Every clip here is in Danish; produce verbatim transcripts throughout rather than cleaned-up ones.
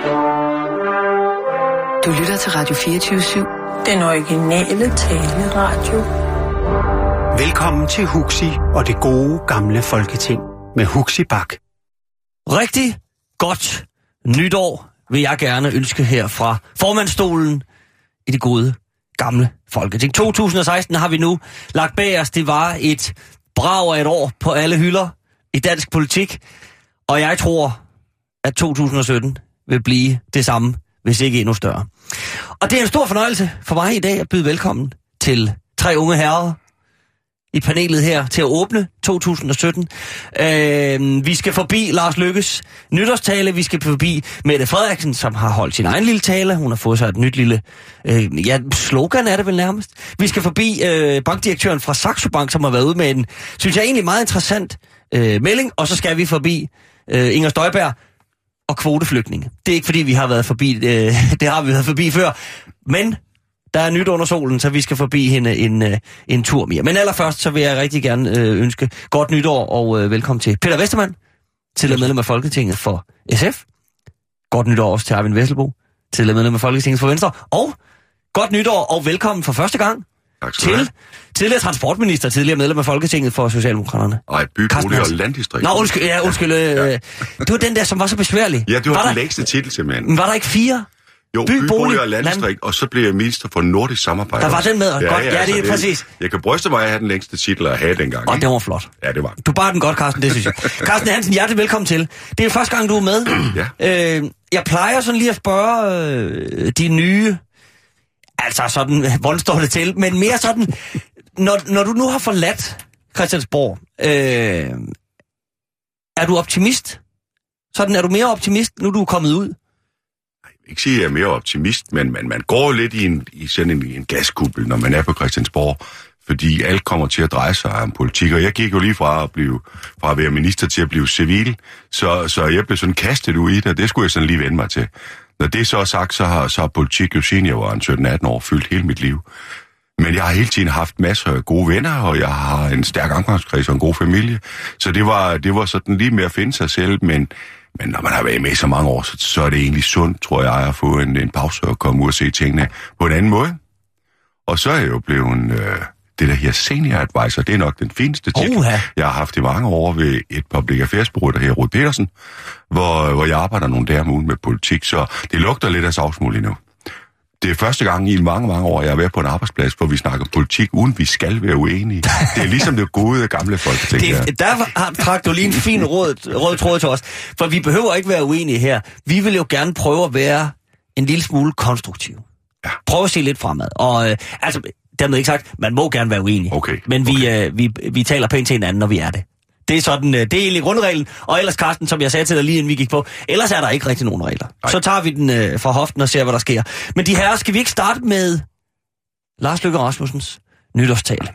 Du lytter til Radio fireogtyve syv. Den originale taleradio. Velkommen til Huxi og det gode gamle Folketing med Huxi Bak. Rigtig godt nytår vil jeg gerne ønske her fra formandsstolen i det gode gamle Folketing. to tusind og seksten har vi nu lagt bag os. Det var et brag af et år på alle hylder i dansk politik. Og jeg tror, at to tusind og sytten vil blive det samme, hvis ikke endnu større. Og det er en stor fornøjelse for mig i dag at byde velkommen til tre unge herrer i panelet her til at åbne to tusind og sytten. Øh, vi skal forbi Lars Løkkes nytårstale. Vi skal forbi Mette Frederiksen, som har holdt sin egen lille tale. Hun har fået sig et nyt lille øh, ja, slogan er det vel nærmest. Vi skal forbi øh, bankdirektøren fra Saxo Bank, som har været ude med en, synes jeg egentlig meget interessant øh, melding. Og så skal vi forbi øh, Inger Støjberg og kvoteflygtninge. Det er ikke fordi vi har været forbi, øh, det har vi været forbi før, men der er nyt under solen, så vi skal forbi hende en, en, en tur mere. Men allerførst, så vil jeg rigtig gerne øh, ønske godt nytår og øh, velkommen til Peter Westermann, tidligere medlem af Folketinget for S F. Godt nytår også til Arvind Vesselbo, tidligere medlem af Folketinget for Venstre. Og godt nytår og velkommen for første gang til tidligere transportminister, tidligere medlem af Folketinget for Socialdemokraterne. Og et by, bolig og landdistrikt. Nå, undskyld, ja, undskyld. Øh, ja. Det var den der, som var så besværlig. Ja, det var, var den der... længste titel simpelthen. Men var der ikke fire? Jo, by, by bolig og landdistrikt, land... og så blev jeg minister for nordisk samarbejde. Der var den med, ja, godt. Ja, ja, det er det, præcis. Jeg kan bryste mig af at have den længste titel at have dengang. Og det var flot. Ja, det var. Du bar den godt, Carsten, det synes jeg. Carsten Hansen, hjertelig velkommen til. Det er første gang, du er med. Ja. Øh, jeg plejer sådan lige at spørge øh, de nye, altså sådan, hvordan står det til, men mere sådan, når, når du nu har forladt Christiansborg, øh, er du optimist? Sådan, er du mere optimist, nu du er kommet ud? Jeg vil ikke sige, at jeg er mere optimist, men man, man går lidt i, en, i sådan en, en gaskuppel, når man er på Christiansborg, fordi alt kommer til at dreje sig om politik, og jeg gik jo lige fra at, blive, fra at være minister til at blive civil, så, så jeg blev sådan kastet ud i det, og det skulle jeg sådan lige vende mig til. Når det så er sagt, så har, så har politik jo siden jeg var en sytten atten år fyldt hele mit liv. Men jeg har hele tiden haft masser af gode venner, og jeg har en stærk omgangskreds og en god familie, så det var, det var sådan lige med at finde sig selv, men Men når man har været med i så mange år, så, så er det egentlig sundt, tror jeg, at få en, en pause og komme ud og se tingene på en anden måde. Og så er jeg jo blevet øh, det der her senior advisor. Det er nok den fineste titel, uh-huh. jeg har haft i mange år ved et public affairs bureau, der her Rud Petersen, hvor, hvor jeg arbejder nogle dage om ugen med politik. Så det lugter lidt af savsmuld endnu. Det er første gang i mange, mange år, jeg har været på en arbejdsplads, hvor vi snakker politik, uden vi skal være uenige. Det er ligesom det gode gamle Folketing. Det, der har trak du lige en fin rød, rød tråd til os, for vi behøver ikke være uenige her. Vi vil jo gerne prøve at være en lille smule konstruktive. Ja. Prøv at se lidt fremad. Og øh, altså, dermed ikke sagt, man må gerne være uenig. Okay. Men vi, okay. øh, vi, vi taler pænt til hinanden, når vi er det. Det er sådan, det er egentlig grundreglen. Og ellers, Carsten, som jeg sagde til dig lige inden vi gik på, ellers er der ikke rigtig nogen regler. Nej. Så tager vi den øh, fra hoften og ser, hvad der sker. Men de her, skal vi ikke starte med Lars Løkke Rasmussens nytårstale?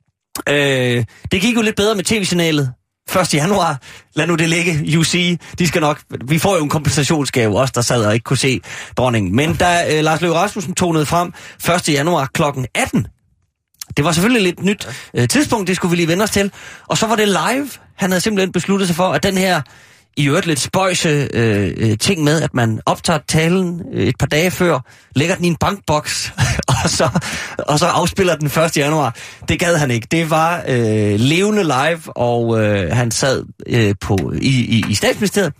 Øh, det gik jo lidt bedre med tv-signalet første januar. Lad nu det ligge, U C. De skal nok, vi får jo en kompensationsgave, os der sad og ikke kunne se dronningen. Men da øh, Lars Løkke Rasmussen tonede frem første januar klokken atten, det var selvfølgelig lidt nyt øh, tidspunkt, det skulle vi lige vende os til. Og så var det live. Han havde simpelthen besluttet sig for, at den her i øvrigt lidt spøjse øh, ting med, at man optager talen øh, et par dage før, lægger den i en bankboks, og, så, og så afspiller den første januar. Det gad han ikke. Det var øh, levende live, og øh, han sad øh, på i, i, i statsministeriet.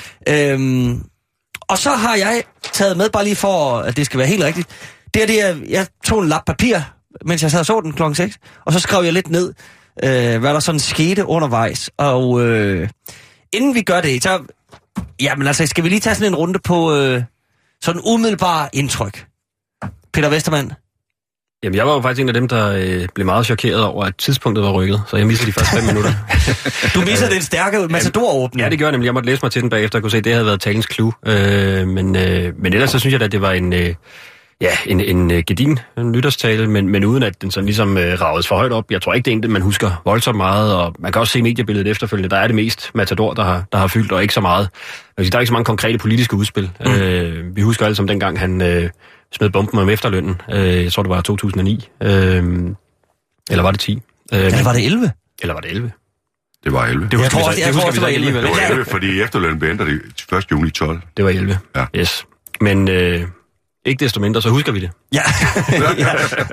Øhm, og så har jeg taget med, bare lige for, at det skal være helt rigtigt, det er det, jeg, jeg tog en lap papir, mens jeg sad og så den klokken seks, og så skrev jeg lidt ned, øh, hvad der sådan skete undervejs. Og øh, inden vi gør det, så jamen altså, skal vi lige tage sådan en runde på øh, sådan umiddelbar indtryk. Peter Westermann. Jamen, jeg var jo faktisk en af dem, der øh, blev meget chokeret over, at tidspunktet var rykket, så jeg missede de første fem minutter. Du missede den stærke Matador-åbning. Ja, det gjorde jeg nemlig. Jeg måtte læse mig til den bagefter, og kunne se, at det havde været talens clue. Øh, men, øh, men ellers så synes jeg, at det var en... Øh, Ja, en, en uh, gedin en nytårstale, men, men uden at den sådan ligesom uh, rages for højt op. Jeg tror ikke, det er en, man husker voldsomt meget, og man kan også se mediebilledet efterfølgende. Der er det mest Matador, der har, der har fyldt, og ikke så meget. Der er ikke så mange konkrete politiske udspil. Mm. Uh, vi husker alle som dengang, han uh, smed bomben om efterlønnen. Uh, jeg tror, det var to tusind og ni. Uh, eller var det ti? Uh, eller var det elleve? Eller var det elleve? Det var elleve. Det var, Jeg tror også, jeg tror også, det var elleve. Det var elleve, fordi efterlønnen blev ændret første juni tolv. Det var elleve, ja. Yes. Men øh, ikke desto mindre, så husker vi det. Ja. ja.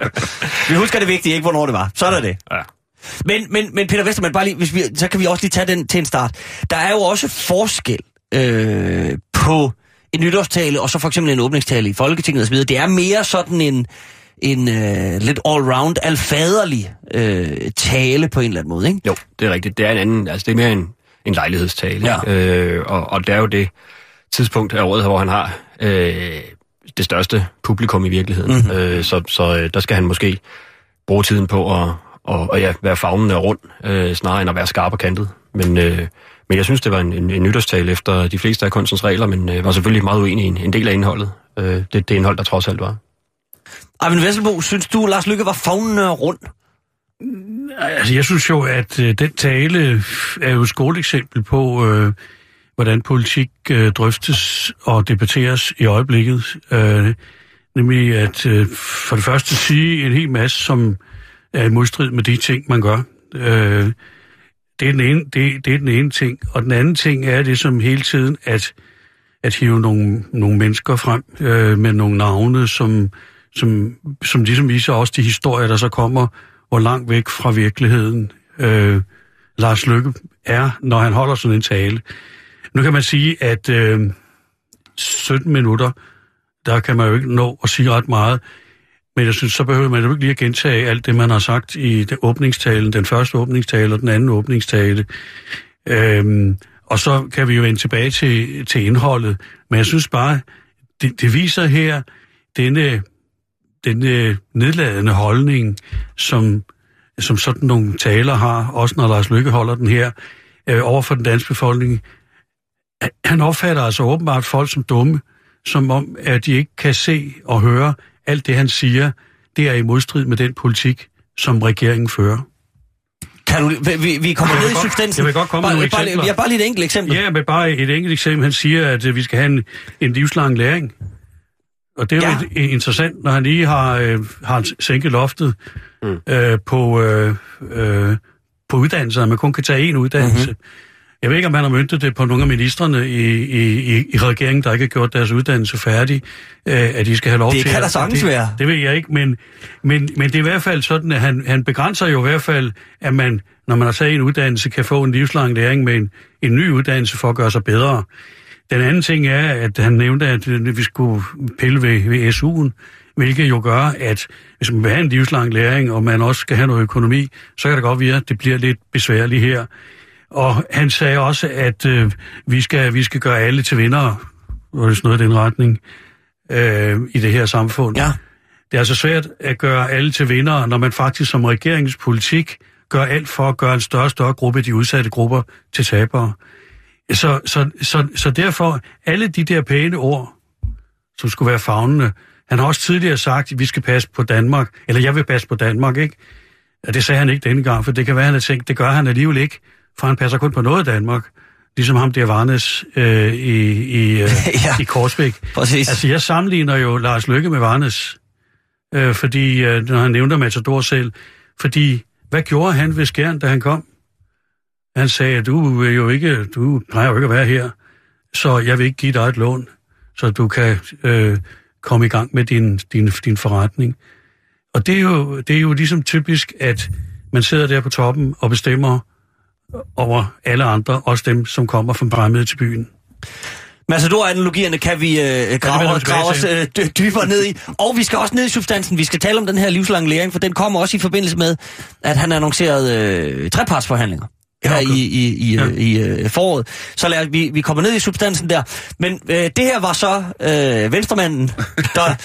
Vi husker det vigtige, ikke hvornår det var. Sådan er det. Ja. Men, men, men Peter Westermann, bare lige, hvis vi, så kan vi også lige tage den til en start. Der er jo også forskel øh, på en nytårstale og så for eksempel en åbningstale i Folketinget osv. Det er mere sådan en, en øh, lidt all-round, alfaderlig øh, tale på en eller anden måde, ikke? Jo, det er rigtigt. Det er en anden, altså det er mere en, en lejlighedstale. Ja. Øh, og, og det er jo det tidspunkt af året, hvor han har øh, det største publikum i virkeligheden. Mm-hmm. Øh, så så øh, der skal han måske bruge tiden på at og, og ja, være favnende og rund, øh, snarere end at være skarp og kantet. Men, øh, men jeg synes, det var en, en, en nytårstale efter de fleste af kunstens regler, men øh, var selvfølgelig meget uenig i en, en del af indholdet. Øh, det, det indhold, der trods alt var. Eivind Vesselbo, synes du, Lars Løkke var favnende og rund? Altså, jeg synes jo, at øh, den tale er jo et skoleeksempel på, øh, hvordan politik øh, drøftes og debatteres i øjeblikket. Øh, nemlig at øh, for det første sige en hel masse, som er i modstrid med de ting, man gør. Øh, det, er den ene, det, det er den ene ting. Og den anden ting er det som hele tiden, at, at hive nogle, nogle mennesker frem øh, med nogle navne, som, som, som ligesom viser også de historier, der så kommer, hvor langt væk fra virkeligheden øh, Lars Løkke er, når han holder sådan en tale. Nu kan man sige, at øh, sytten minutter, der kan man jo ikke nå at sige ret meget. Men jeg synes, så behøver man jo ikke lige at gentage alt det, man har sagt i den åbningstalen, den første åbningstale og den anden åbningstale. Øhm, og så kan vi jo vende tilbage til, til indholdet. Men jeg synes bare, det, det viser her denne, denne nedladende holdning, som, som sådan nogle taler har, også når Lars Løkke holder den her, øh, over for den danske befolkning. Han opfatter altså åbenbart folk som dumme, som om, at de ikke kan se og høre alt det, han siger, det er i modstrid med den politik, som regeringen fører. Kan du, vi, vi kommer ned i substansen. Jeg vil godt komme bare, med nogle bare, eksempler. Jeg har bare lige et enkelt eksempel. Ja, men bare et enkelt eksempel. Han siger, at vi skal have en, en livslang læring. Og det er ja. jo et, interessant, når han lige har, øh, har sænket loftet mm. øh, på, øh, øh, på uddannelser. Man kun kan tage én uddannelse. Mm-hmm. Jeg ved ikke, om han har møntet det på nogle af ministerne i, i, i regeringen, der ikke har gjort deres uddannelse færdig, øh, at de skal have lov det til... Det kan der sagtens være. Det ved jeg ikke, men, men, men det er i hvert fald sådan, at han, han begrænser jo i hvert fald, at man, når man har taget en uddannelse, kan få en livslang læring med en, en ny uddannelse for at gøre sig bedre. Den anden ting er, at han nævnte, at vi skulle pille ved, ved S U'en, hvilket jo gør, at hvis man vil have en livslang læring, og man også skal have noget økonomi, så kan det godt være, at det bliver lidt besværligt her. Og han sagde også, at øh, vi, skal, vi skal gøre alle til vindere, og det er sådan noget i den retning, øh, i det her samfund. Ja. Det er altså svært at gøre alle til vindere, når man faktisk som regeringspolitik gør alt for at gøre en større og større gruppe af de udsatte grupper til tabere. Så, så, så, så derfor, alle de der pæne ord, som skulle være favnende, han har også tidligere sagt, at vi skal passe på Danmark, eller jeg vil passe på Danmark, ikke? Og det sagde han ikke denne gang, for det kan være, han har tænkt, det gør han alligevel ikke, for han passer kun på noget af Danmark, ligesom ham der Varnes øh, i, i, øh, ja, i Korsbæk. Præcis. Altså, jeg sammenligner jo Lars Løkke med Varnes, øh, fordi, øh, når han nævner Matador selv, fordi, hvad gjorde han ved Skjern, da han kom? Han sagde, du er jo ikke, du plejer jo ikke at være her, så jeg vil ikke give dig et lån, så du kan øh, komme i gang med din, din, din forretning. Og det er, jo, det er jo ligesom typisk, at man sidder der på toppen og bestemmer over alle andre, også dem, som kommer fra fremmede til byen. Matador-analogierne kan vi øh, grave, grave os øh, dybere ned i. Og vi skal også ned i substansen. Vi skal tale om den her livslange læring, for den kommer også i forbindelse med, at han annoncerede øh, trepartsforhandlinger her i, i, i, ja. i øh, foråret. Så lad, vi, vi kommer ned i substansen der. Men øh, det her var så øh, venstremanden, der,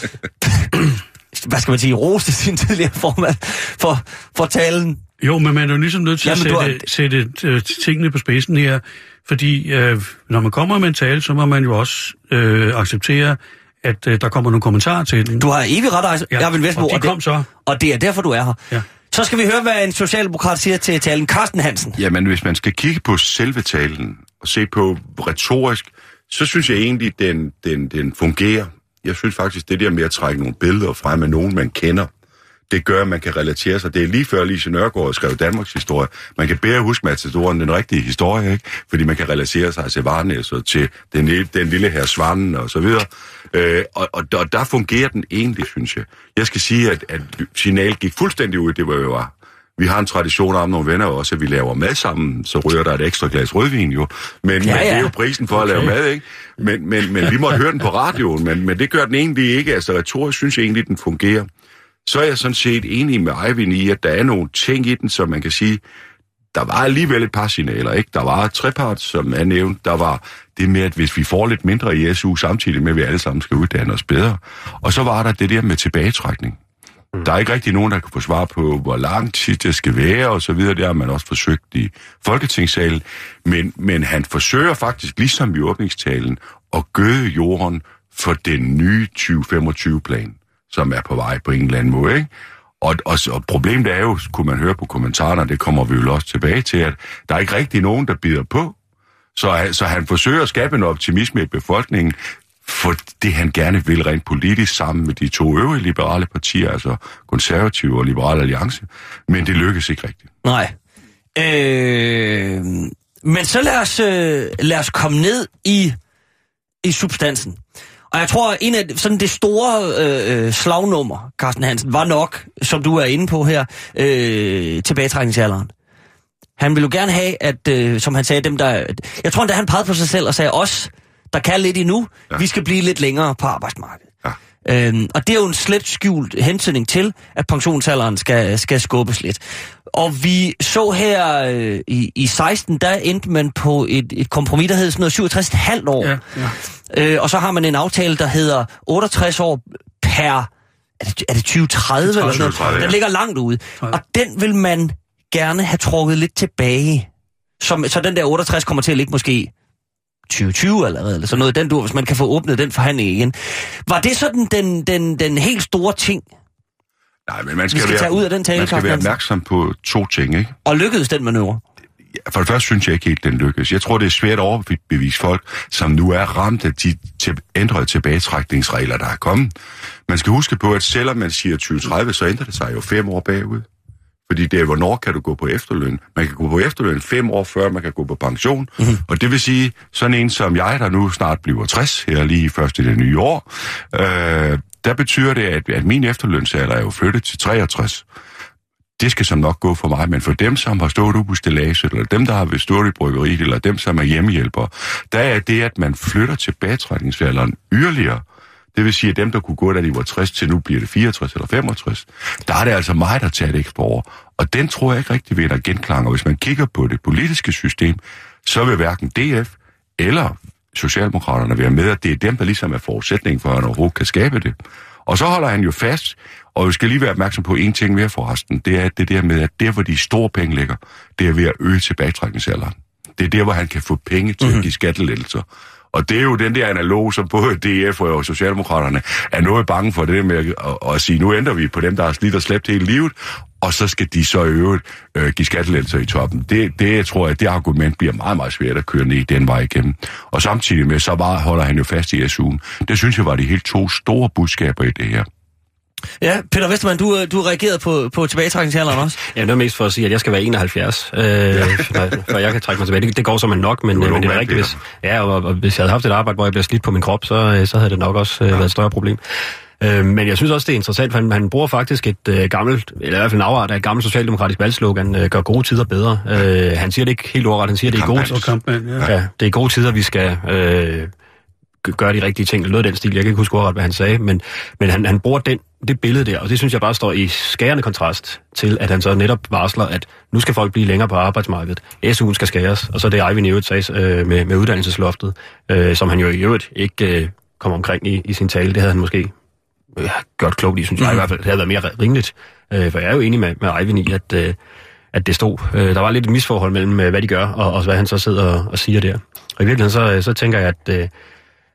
hvad skal man sige, roste sin tidligere formand for, for talen. Jo, men man er jo ligesom nødt til Jamen, at sætte, har... sætte uh, tingene på spidsen her, fordi uh, når man kommer med en tale, så må man jo også uh, acceptere, at uh, der kommer nogle kommentarer til den. Du har evig ret, ja, Eivind Vesselbo, og de kom det, så. Og det er derfor, du er her. Ja. Så skal vi høre, hvad en socialdemokrat siger til talen. Carsten Hansen. Jamen, hvis man skal kigge på selve talen og se på retorisk, så synes jeg egentlig, den, den, den fungerer. Jeg synes faktisk, det der med at trække nogle billeder frem af nogen, man kender, det gør, at man kan relatere sig. Det er lige før Lise Nørgaard skrev Danmarks historie. Man kan bedre huske Matadoren, den rigtige historie, ikke? Fordi man kan relatere sig til Varnæs og til den, den lille her Svanen og så videre. Øh, og, og, og der fungerer den egentlig, synes jeg. Jeg skal sige, at, at signal gik fuldstændig ud. Det var jo vi har en tradition om nogle venner også, at vi laver mad sammen, så ryger der et ekstra glas rødvin jo. Men, ja, ja. men det er jo prisen for at lave mad, ikke? Men, men, men vi måtte høre den på radioen, men, men det gør den egentlig ikke. Altså retorisk synes jeg egentlig, den fungerer. Så er jeg sådan set enig med Eivind i, at der er nogle ting i den, som man kan sige, der var alligevel et par signaler, ikke? Der var trepart, som er nævnt. Der var det med, at hvis vi får lidt mindre i S U, samtidig med, at vi alle sammen skal uddanne os bedre. Og så var der det der med tilbagetrækning. Mm. Der er ikke rigtig nogen, der kan få svar på, hvor lang tid det skal være, og så videre. Det har man også forsøgt i Folketingssalen. Men, men han forsøger faktisk, ligesom i åbningstalen, at gøde jorden for den nye tyve femogtyve-plan, som er på vej på en eller anden måde, ikke? Og, og, og problemet er jo, kunne man høre på kommentarerne, det kommer vi jo også tilbage til, at der er ikke rigtig nogen, der bider på. Så, så han forsøger at skabe en optimisme i befolkningen, for det han gerne vil rent politisk sammen med de to øvrige liberale partier, altså Konservative og Liberale Alliance. Men det lykkes ikke rigtigt. Nej. Øh, men så lad os, øh, lad os komme ned i, i substansen. Og jeg tror, en af sådan det store øh, slagnummer, Carsten Hansen, var nok, som du er inde på her, øh, tilbagetrækningsalderen. Han ville jo gerne have, at, øh, som han sagde, dem der... Jeg tror endda, han pegede på sig selv og sagde, os, der kan lidt endnu, ja. Vi skal blive lidt længere på arbejdsmarkedet. Ja. Øhm, og det er jo en slet skjult hensynning til, at pensionsalderen skal, skal skubbes lidt. Og vi så her øh, i, i seksten, der endte man på et, et kompromis, der hed sådan noget syvogtres komma fem år. Ja, ja. Øh, og så har man en aftale, der hedder otteogtres år per... Er det, er det tyve tredive eller sådan noget? Den ja. ligger langt ude. Og den vil man gerne have trukket lidt tilbage. Som, så den der otteogtres kommer til at ligge måske tyve tyve allerede, eller sådan noget, den du, hvis man kan få åbnet den forhandling igen. Var det sådan den, den, den helt store ting, Nej, men man skal, vi skal være, tage ud af den tale? Man skal være opmærksom på to ting, ikke? Og lykkedes den manøvre? Ja, for det første synes jeg ikke helt, den lykkedes. Jeg tror, det er svært at overbevise folk, som nu er ramt af de til, ændrede tilbagetrækningsregler, der er kommet. Man skal huske på, at selvom man siger tyve tredive, så ændrer det sig jo fem år bagud. Fordi det er, hvornår kan du gå på efterløn? Man kan gå på efterløn fem år før, man kan gå på pension. Mm-hmm. Og det vil sige, sådan en som jeg, der nu snart bliver tres, her lige først i det nye år, øh, der betyder det, at, at min efterlønsalder er jo flyttet til treogtres. Det skal som nok gå for mig, men for dem, som har stået ude på stillaget, eller dem, der har stået i bryggeriet, eller dem, som er hjemmehjælpere, der er det, at man flytter tilbagetrækningsalderen yderligere. Det vil sige, at dem, der kunne gå, da de var tres, til nu bliver det fireogtres eller femogtres. Der er det altså mig, der tager et ekstra år. Og den tror jeg ikke rigtig ved at genklang. Og hvis man kigger på det politiske system, så vil hverken D F eller Socialdemokraterne være med, at det er dem, der ligesom er forudsætningen for, at han overhovedet kan skabe det. Og så holder han jo fast, og vi skal lige være opmærksom på en ting mere forresten, det er det der med, at der, hvor de store penge ligger, det er ved at øge tilbagetrækningsalderen. Det er der, hvor han kan få penge til mm-hmm. at give skattelettelser. Og det er jo den der analog, som både D F og Socialdemokraterne er noget bange for, det der med at, at, at sige, nu ændrer vi på dem, der har slidt og slæbt hele livet, og så skal de så i øvrigt øh, give skattelettelser i toppen. Det, det jeg tror jeg, det argument bliver meget, meget svært at køre ned den vej igennem. Og samtidig med, så bare holder han jo fast i S U'en. Det synes jeg var de helt to store budskaber i det her. Ja, Peter Westermann, du, du reagerede på, på tilbagetrækningsalderen også? Ja, det er mest for at sige, at jeg skal være enoghalvfjerds, øh, ja. før jeg kan trække mig tilbage. Det, det går som en nok, men, men det er rigtigt, hvis, ja, og, og hvis jeg havde haft et arbejde, hvor jeg bliver slidt på min krop, så, så havde det nok også øh, ja. været et større problem. Øh, men jeg synes også, det er interessant, for han, han bruger faktisk et øh, gammelt, eller i hvert fald en afart af et gammelt socialdemokratisk valgslogan, øh, gør gode tider bedre. Øh, han siger det ikke helt ordret, han siger, det er gode, kampagn, ja. Ja, det er gode tider, vi skal... Øh, gøre de rigtige ting, eller noget af den stil. Jeg kan ikke huske ordret, hvad han sagde, men, men han, han bruger den, det billede der, og det synes jeg bare står i skærende kontrast til, at han så netop varsler, at nu skal folk blive længere på arbejdsmarkedet. S U'en skal skæres, og så er det Eivind i øvrigt sagde øh, med, med uddannelsesloftet, øh, som han jo i øvrigt ikke øh, kom omkring i, i sin tale. Det havde han måske øh, gjort klogt i, synes jeg i hvert fald. Det havde været mere rimeligt, øh, for jeg er jo enig med, med Eivind i, at, øh, at det stod. Øh, der var lidt et misforhold mellem, hvad de gør, og, og hvad han så sidder og, og siger der. Og i virkeligheden så, så tænker jeg, at øh,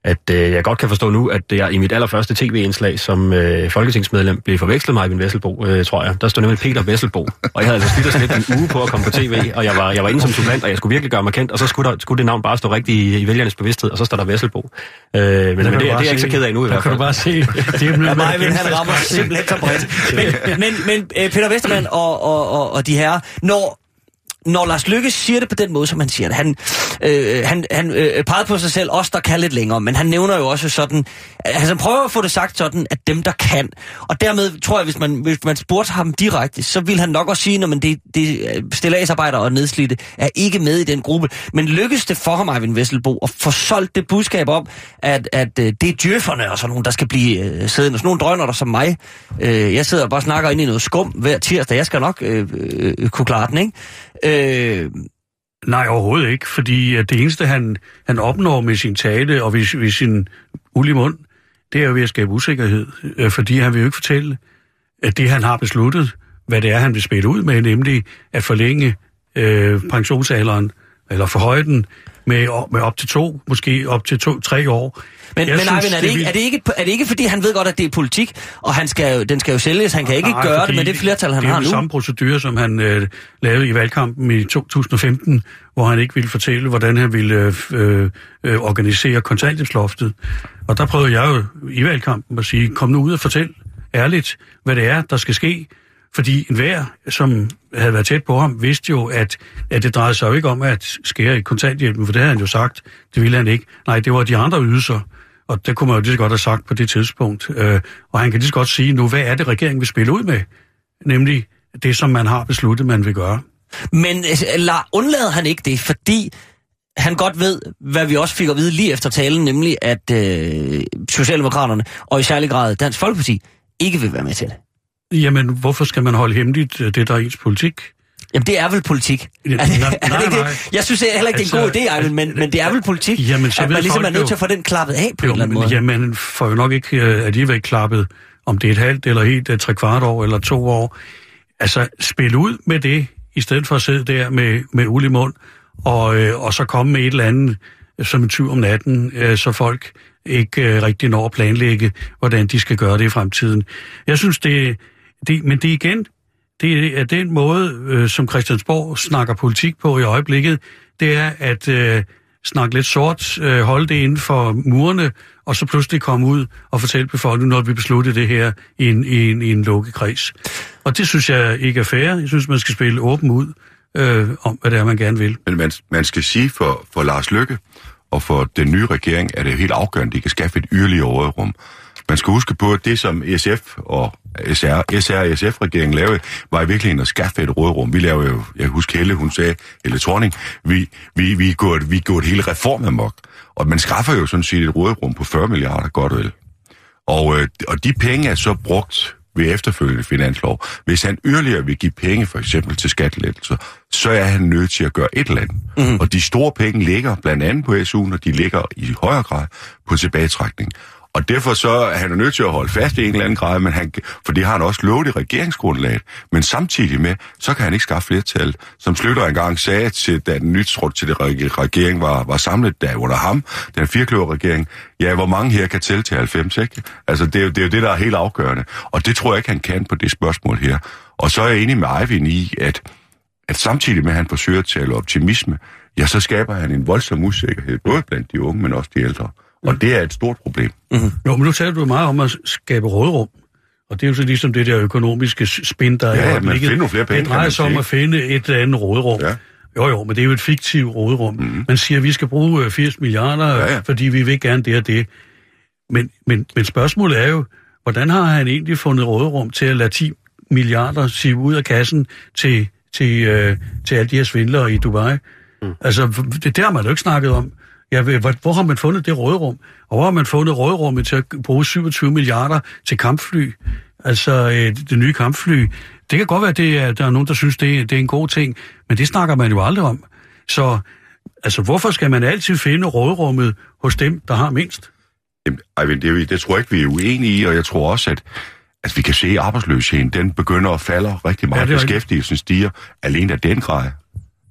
at øh, jeg godt kan forstå nu, at jeg i mit allerførste tv-indslag som øh, folketingsmedlem blev forvekslet med Eyvind Vesselbo, øh, tror jeg. Der stod nemlig Peter Vesselbo, og jeg havde altså slidt og slæbt en uge på at komme på tv, og jeg var, jeg var inde som supplant, og jeg skulle virkelig gøre mig kendt, og så skulle, der, skulle det navn bare stå rigtigt i, i vælgernes bevidsthed, og så står der Vesselbo. Øh, men men det, det er jeg ikke så ked af nu i hvert fald. Kan du bare se. Det er ja, mig, han rammer simpelthen så bredt. Men, men, men Peter Westermann og, og, og, og de her, når Når Lars Løkke siger det på den måde, som han siger det, han, øh, han, han øh, pegede på sig selv, os der kan lidt længere, men han nævner jo også sådan, altså han prøver at få det sagt sådan, at dem der kan, og dermed tror jeg, hvis man, hvis man spurgte ham direkte, så vil han nok også sige, når det, det stilladsarbejdere og nedslidte er ikke med i den gruppe, men lykkes det for ham, Eyvind Vesselbo, at få solgt det budskab om, at, at øh, det er djøfferne og sådan nogen, der skal blive øh, siddende, sådan nogle drønner der som mig, øh, jeg sidder og bare snakker ind i noget skum hver tirsdag, jeg skal nok øh, øh, kunne klare den, ikke? Øh... Nej, overhovedet ikke, fordi det eneste, han, han opnår med sin tale og ved, ved sin ulige mund, det er jo ved at skabe usikkerhed, fordi han vil jo ikke fortælle, at det, han har besluttet, hvad det er, han vil spille ud med, nemlig at forlænge øh, pensionsalderen, eller forhøje den med, med op til to, måske op til to, tre år. Men, men synes, Eyvind, er, det ikke, er, det ikke, er det ikke, fordi han ved godt, at det er politik, og han skal, den skal jo sælges, han kan ikke nej, gøre det med det flertal, han har nu? Det er jo samme procedure, som han øh, lavede i valgkampen i to tusind og femten, hvor han ikke ville fortælle, hvordan han ville øh, øh, organisere kontanthjælpsloftet. Og der prøvede jeg jo i valgkampen at sige, kom nu ud og fortæl ærligt, hvad det er, der skal ske. Fordi enhver, som havde været tæt på ham, vidste jo, at, at det drejede sig jo ikke om at skære i kontanthjælpen, for det havde han jo sagt, det ville han ikke. Nej, det var de andre ydelser, og det kunne man jo lige så godt have sagt på det tidspunkt. Øh, og han kan lige så godt sige nu, hvad er det, regeringen vil spille ud med? Nemlig det, som man har besluttet, man vil gøre. Men la, undlader han ikke det, fordi han godt ved, hvad vi også fik at vide lige efter talen, nemlig at øh, Socialdemokraterne, og i særlig grad Dansk Folkeparti, ikke vil være med til det. Jamen, hvorfor skal man holde hemmeligt det, der er ens politik? Jamen, det er vel politik. Ja, nej, nej, nej. Jeg synes heller ikke, det er en altså, god idé, Eyvind, men, men det er vel politik, jamen, så at man ligesom er nødt til at få den klappet af på jo, en eller anden måde. Jamen, man får jo nok ikke uh, alligevel klappet, om det er et halvt eller helt uh, tre kvart år eller to år. Altså, spil ud med det, i stedet for at sidde der med, med uld i mund, og, uh, og så komme med et eller andet som en tyv om natten, uh, så folk ikke uh, rigtig når at planlægge, hvordan de skal gøre det i fremtiden. Jeg synes, det, det men det igen... Det er den måde, øh, som Christiansborg snakker politik på i øjeblikket, det er at øh, snakke lidt sort, øh, holde det inden for murene, og så pludselig komme ud og fortælle befolkningen, når vi beslutter det her i en, i en, i en lukket kreds. Og det synes jeg ikke er fair. Jeg synes, man skal spille åben ud øh, om, hvad det er, man gerne vil. Men man, man skal sige for, for Lars Løkke og for den nye regering, er det helt afgørende, at de kan skaffe et yderligere råderum. Man skal huske på, at det, som S F og S R, S R S F-regeringen lavede, var i virkeligheden at skaffe et råderum. Vi lavede jo, jeg husker Helle, hun sagde, Helle Thorning, vi, vi, vi, går et, vi går et hele reformamok. Og man skaffer jo sådan set et råderum på fyrre milliarder, godt vel. Og, øh, og de penge er så brugt ved efterfølgende finanslov. Hvis han yderligere vil give penge, for eksempel til skattelettelser, så er han nødt til at gøre et eller andet. Mm. Og de store penge ligger blandt andet på S U'en, og de ligger i højere grad på tilbagetrækning. Og derfor så er han nødt til at holde fast i en eller anden grad, men han, for det har han også lovet i regeringsgrundlaget. Men samtidig med, så kan han ikke skaffe flertal. Som Schlüter engang sagde, til, da den nytrådte til det regering var, var samlet, der under ham, den firekløver regering, ja, hvor mange her kan tælle til halvfems, ikke? Altså, det er, jo, det er jo det, der er helt afgørende. Og det tror jeg ikke, han kan på det spørgsmål her. Og så er jeg enig med Eyvind i, at, at samtidig med, at han forsøger at tale optimisme, ja, så skaber han en voldsom usikkerhed, både blandt de unge, men også de ældre. Og det er et stort problem. Mm-hmm. Jo, men nu taler du meget om at skabe råderum. Og det er jo så ligesom det der økonomiske spin, der ja, er ja, man finder nogle flere penge. Det drejer sig om at finde et eller andet råderum. Ja. Jo, jo, men det er jo et fiktivt råderum. Mm-hmm. Man siger, at vi skal bruge firs milliarder, ja, ja. Fordi vi vil gerne det og det. Men, men, men spørgsmålet er jo, hvordan har han egentlig fundet råderum til at lade ti milliarder sive ud af kassen til, til, øh, til alle de her svindlere i Dubai? Mm. Altså, det der har man jo ikke snakket om. Ja, hvor, hvor har man fundet det råderum? Og hvor har man fundet råderummet til at bruge syvogtyve milliarder til kampfly? Altså, øh, det nye kampfly. Det kan godt være, at det er, der er nogen, der synes, det er, det er en god ting, men det snakker man jo aldrig om. Så, altså, hvorfor skal man altid finde råderummet hos dem, der har mindst? Jamen, Eyvind, det, det tror jeg ikke, vi er uenige i, og jeg tror også, at, at vi kan se, at arbejdsløsheden, den begynder at falde rigtig meget. Ja, beskæftigelsen stiger alene af den grad.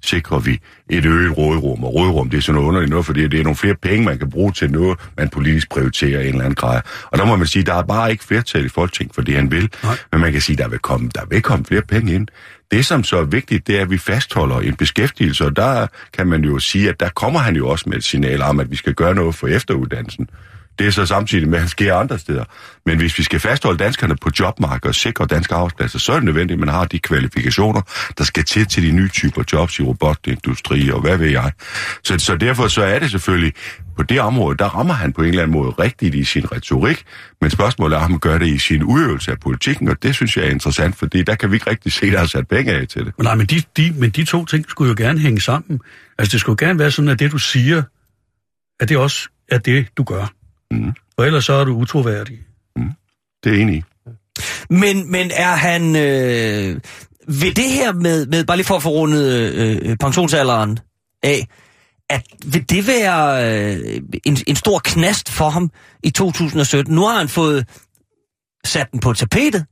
sikrer vi et øget råderum. Og råderum, det er sådan noget underligt noget, fordi det er nogle flere penge, man kan bruge til noget, man politisk prioriterer en eller anden grad. Og der må man sige, der er bare ikke flertal i Folketinget for det, han vil. Nej. Men man kan sige, der vil komme, der vil komme flere penge ind. Det, som så er vigtigt, det er, at vi fastholder en beskæftigelse, og der kan man jo sige, at der kommer han jo også med et signal om, at vi skal gøre noget for efteruddannelsen. Det er så samtidig med, at han sker andre steder. Men hvis vi skal fastholde danskerne på jobmarkedet og sikre danske arbejdspladser, så er det nødvendigt, at man har de kvalifikationer, der skal til til de nye typer jobs i robotindustri og hvad ved jeg. Så, så derfor så er det selvfølgelig, på det område, der rammer han på en eller anden måde rigtigt i sin retorik, men spørgsmålet er, om han gør det i sin udøvelse af politikken, og det synes jeg er interessant, fordi der kan vi ikke rigtig se, at der er sat penge af til det. Men nej, men de, de, men de to ting skulle jo gerne hænge sammen. Altså det skulle gerne være sådan, at det du siger, at det også er det, du gør. Mm. Og ellers så er du utroværdig. Mm. Det er enig i. Men, men er han... Øh, ved det her med, med, bare lige for at få rundet øh, pensionsalderen af, at vil det være øh, en, en stor knast for ham i to tusind og sytten? Nu har han fået sat den på tapetet.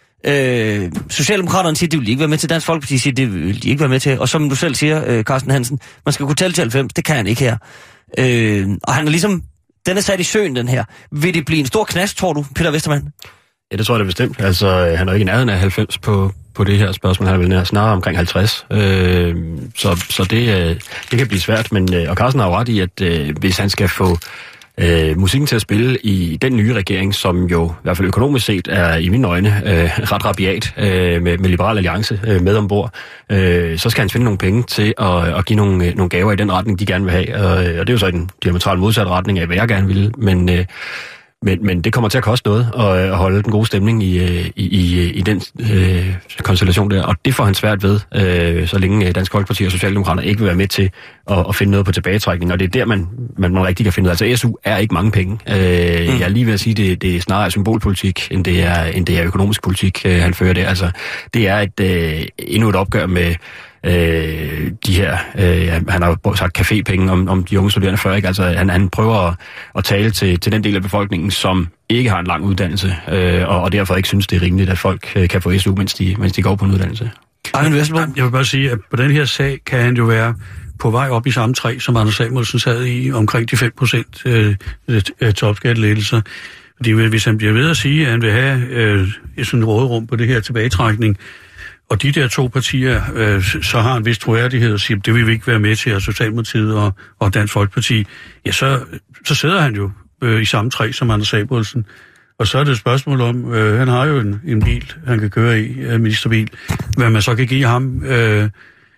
Øh, Socialdemokraterne siger, at de vil ikke være med til. Dansk Folkeparti siger, at det vil de ikke være med til. Og som du selv siger, øh, Carsten Hansen, man skal kunne tælle til halvfems. Det kan han ikke her. Øh, og han er ligesom... Den er sat i søen, den her. Vil det blive en stor knast, tror du, Peter Westermann? Ja, det tror jeg da bestemt. Altså, han er ikke i nærheden af halvfems på, på det her spørgsmål. Han er vel snarere omkring halvtreds. Øh, så så det, det kan blive svært. Men, og Carsten har jo ret i, at øh, hvis han skal få øh, musikken til at spille i den nye regering, som jo i hvert fald økonomisk set er i mine øjne øh, ret rabiat øh, med, med Liberal Alliance øh, med ombord, øh, så skal han finde nogle penge til at, at give nogle, nogle gaver i den retning, de gerne vil have. Og, og det er jo så i den diametralt modsatte retning af, hvad jeg gerne vil. Men, øh, men, men det kommer til at koste noget at, at holde den gode stemning i, i, i, i den øh, konstellation der. Og det får han svært ved, øh, så længe Dansk Folkeparti og Socialdemokrater ikke vil være med til at, at finde noget på tilbagetrækning. Og det er der, man, man, man rigtig kan finde ud af. Altså S U er ikke mange penge. Øh, mm. Jeg er lige ved at sige, at det, det er snarere symbolpolitik, end det er, end det er økonomisk politik, øh, han fører det. Altså, det er et, øh, endnu et opgør med øh, de her, øh, han har jo sagt cafépenge om, om de unge studerende før, ikke? Altså, han, han prøver at, at tale til, til den del af befolkningen, som ikke har en lang uddannelse, øh, og, og derfor ikke synes, det er rimeligt, at folk øh, kan få S U, mens de, mens de går på en uddannelse. Jeg vil bare sige, at på den her sag kan han jo være på vej op i samme træ, som Anders Samuelsen sad i, omkring de fem procent øh, topskattelettelser. Fordi hvis han bliver ved at sige, at han vil have øh, sådan et råderum på det her tilbagetrækning, og de der to partier, øh, så har en vis troværdighed og siger, det vil vi ikke være med til, og Socialdemokratiet og, og Dansk Folkeparti, ja, så, så sidder han jo øh, i samme træ som Anders Samuelsen. Og så er det et spørgsmål om, øh, han har jo en, en bil, han kan køre i, øh, ministerbil, hvad man så kan give ham. Øh,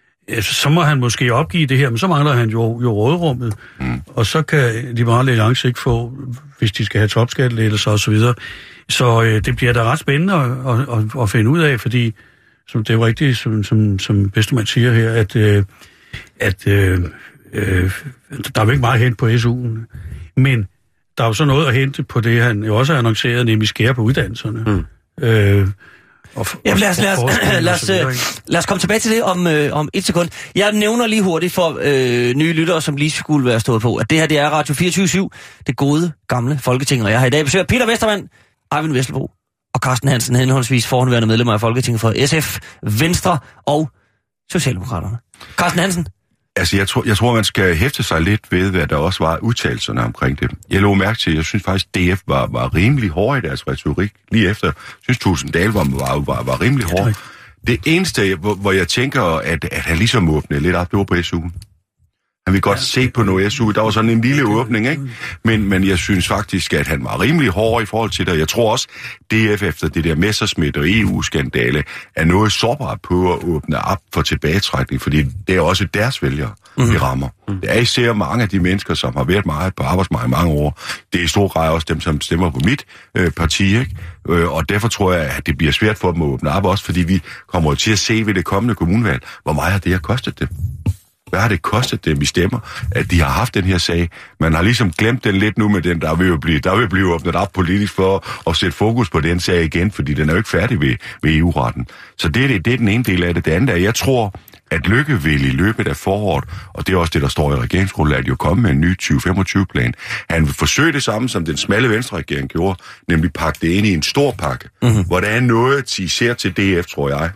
så må han måske opgive det her, men så mangler han jo, jo råderummet, mm. og så kan Liberale Alliance ikke få, hvis de skal have topskattelettelser og så videre. Så øh, det bliver da ret spændende at, at, at, at finde ud af, fordi som det er jo rigtigt, som, som, som Westermann siger her, at, øh, at øh, øh, der er jo ikke meget at hente på S U'en, men der er jo så noget at hente på det, han jo også har annonceret, nemlig skære på uddannelserne. Mm. Øh, og, Jamen, lad os, lad, os, lad, os, lad, os, lad os komme tilbage til det om, øh, om et sekund. Jeg nævner lige hurtigt for øh, nye lyttere, som lige skulle være stået på, at det her det er Radio fireogtyve syv, det gode, gamle Folketing, og jeg har i dag besøgt Peter Westermann, Eyvind Vesselbo og Carsten Hansen, henholdsvis forhenværende medlemmer af Folketinget for S F, Venstre og Socialdemokraterne. Carsten Hansen? Altså, jeg tror, jeg tror, man skal hæfte sig lidt ved, hvad der også var udtalelserne omkring det. Jeg lå mærke til, jeg synes faktisk, D F var, var rimelig hård i deres retorik. Lige efter, jeg synes, Tusinddal var, var, var, var rimelig hård. Det eneste, hvor, hvor jeg tænker, at, at han ligesom åbnede lidt op, det var på S U'en. Han ville godt ja. se på noget S U. Der var sådan en lille åbning, ikke? Men, men jeg synes faktisk, at han var rimelig hård i forhold til det. Jeg tror også, D F efter det der Messerschmidt og E U-skandale er noget sårbart på at åbne op for tilbagetrækning, fordi det er også deres vælgere, mm. vi rammer. Mm. Det er især mange af de mennesker, som har været meget på arbejdsmarkedet mange år. Det er i stor grad også dem, som stemmer på mit øh, parti, ikke? Øh, og derfor tror jeg, at det bliver svært for dem at åbne op, også fordi vi kommer til at se ved det kommende kommunevalg, hvor meget har det her kostet dem. Hvad har det kostet dem i stemmer, at de har haft den her sag? Man har ligesom glemt den lidt nu med den, der vil jo blive, der vil blive åbnet op politisk for at sætte fokus på den sag igen, fordi den er jo ikke færdig ved, ved E U-retten. Så det er, det er den ene del af det. Det andet er, jeg tror, at Løkke vil i løbet af foråret, og det er også det, der står i regeringsgrundlaget, jo komme med en ny tyve femogtyve-plan. Han vil forsøge det samme, som den smalle Venstre-regering gjorde, nemlig pakke det ind i en stor pakke, mm-hmm. hvor der er noget, især til D F, tror jeg,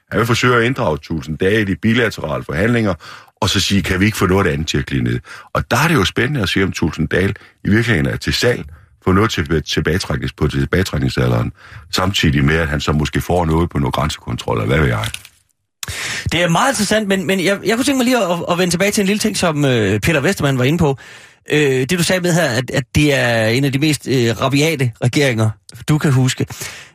Han vil forsøge at inddrage tusind dage i de bilaterale forhandlinger, og så sige, kan vi ikke få noget andet til at glide ned? Og der er det jo spændende at se, om Thulesen Dahl i virkeligheden er til salg, få noget til tilbagetræknings på tilbagetrækningsalderen, samtidig med, at han så måske får noget på noget grænsekontrol, eller hvad ved jeg. Det er meget interessant, men, men jeg, jeg kunne tænke mig lige at, at vende tilbage til en lille ting, som øh, Peter Westermann var inde på. Øh, det du sagde med her, at, at det er en af de mest øh, rabiate regeringer, du kan huske.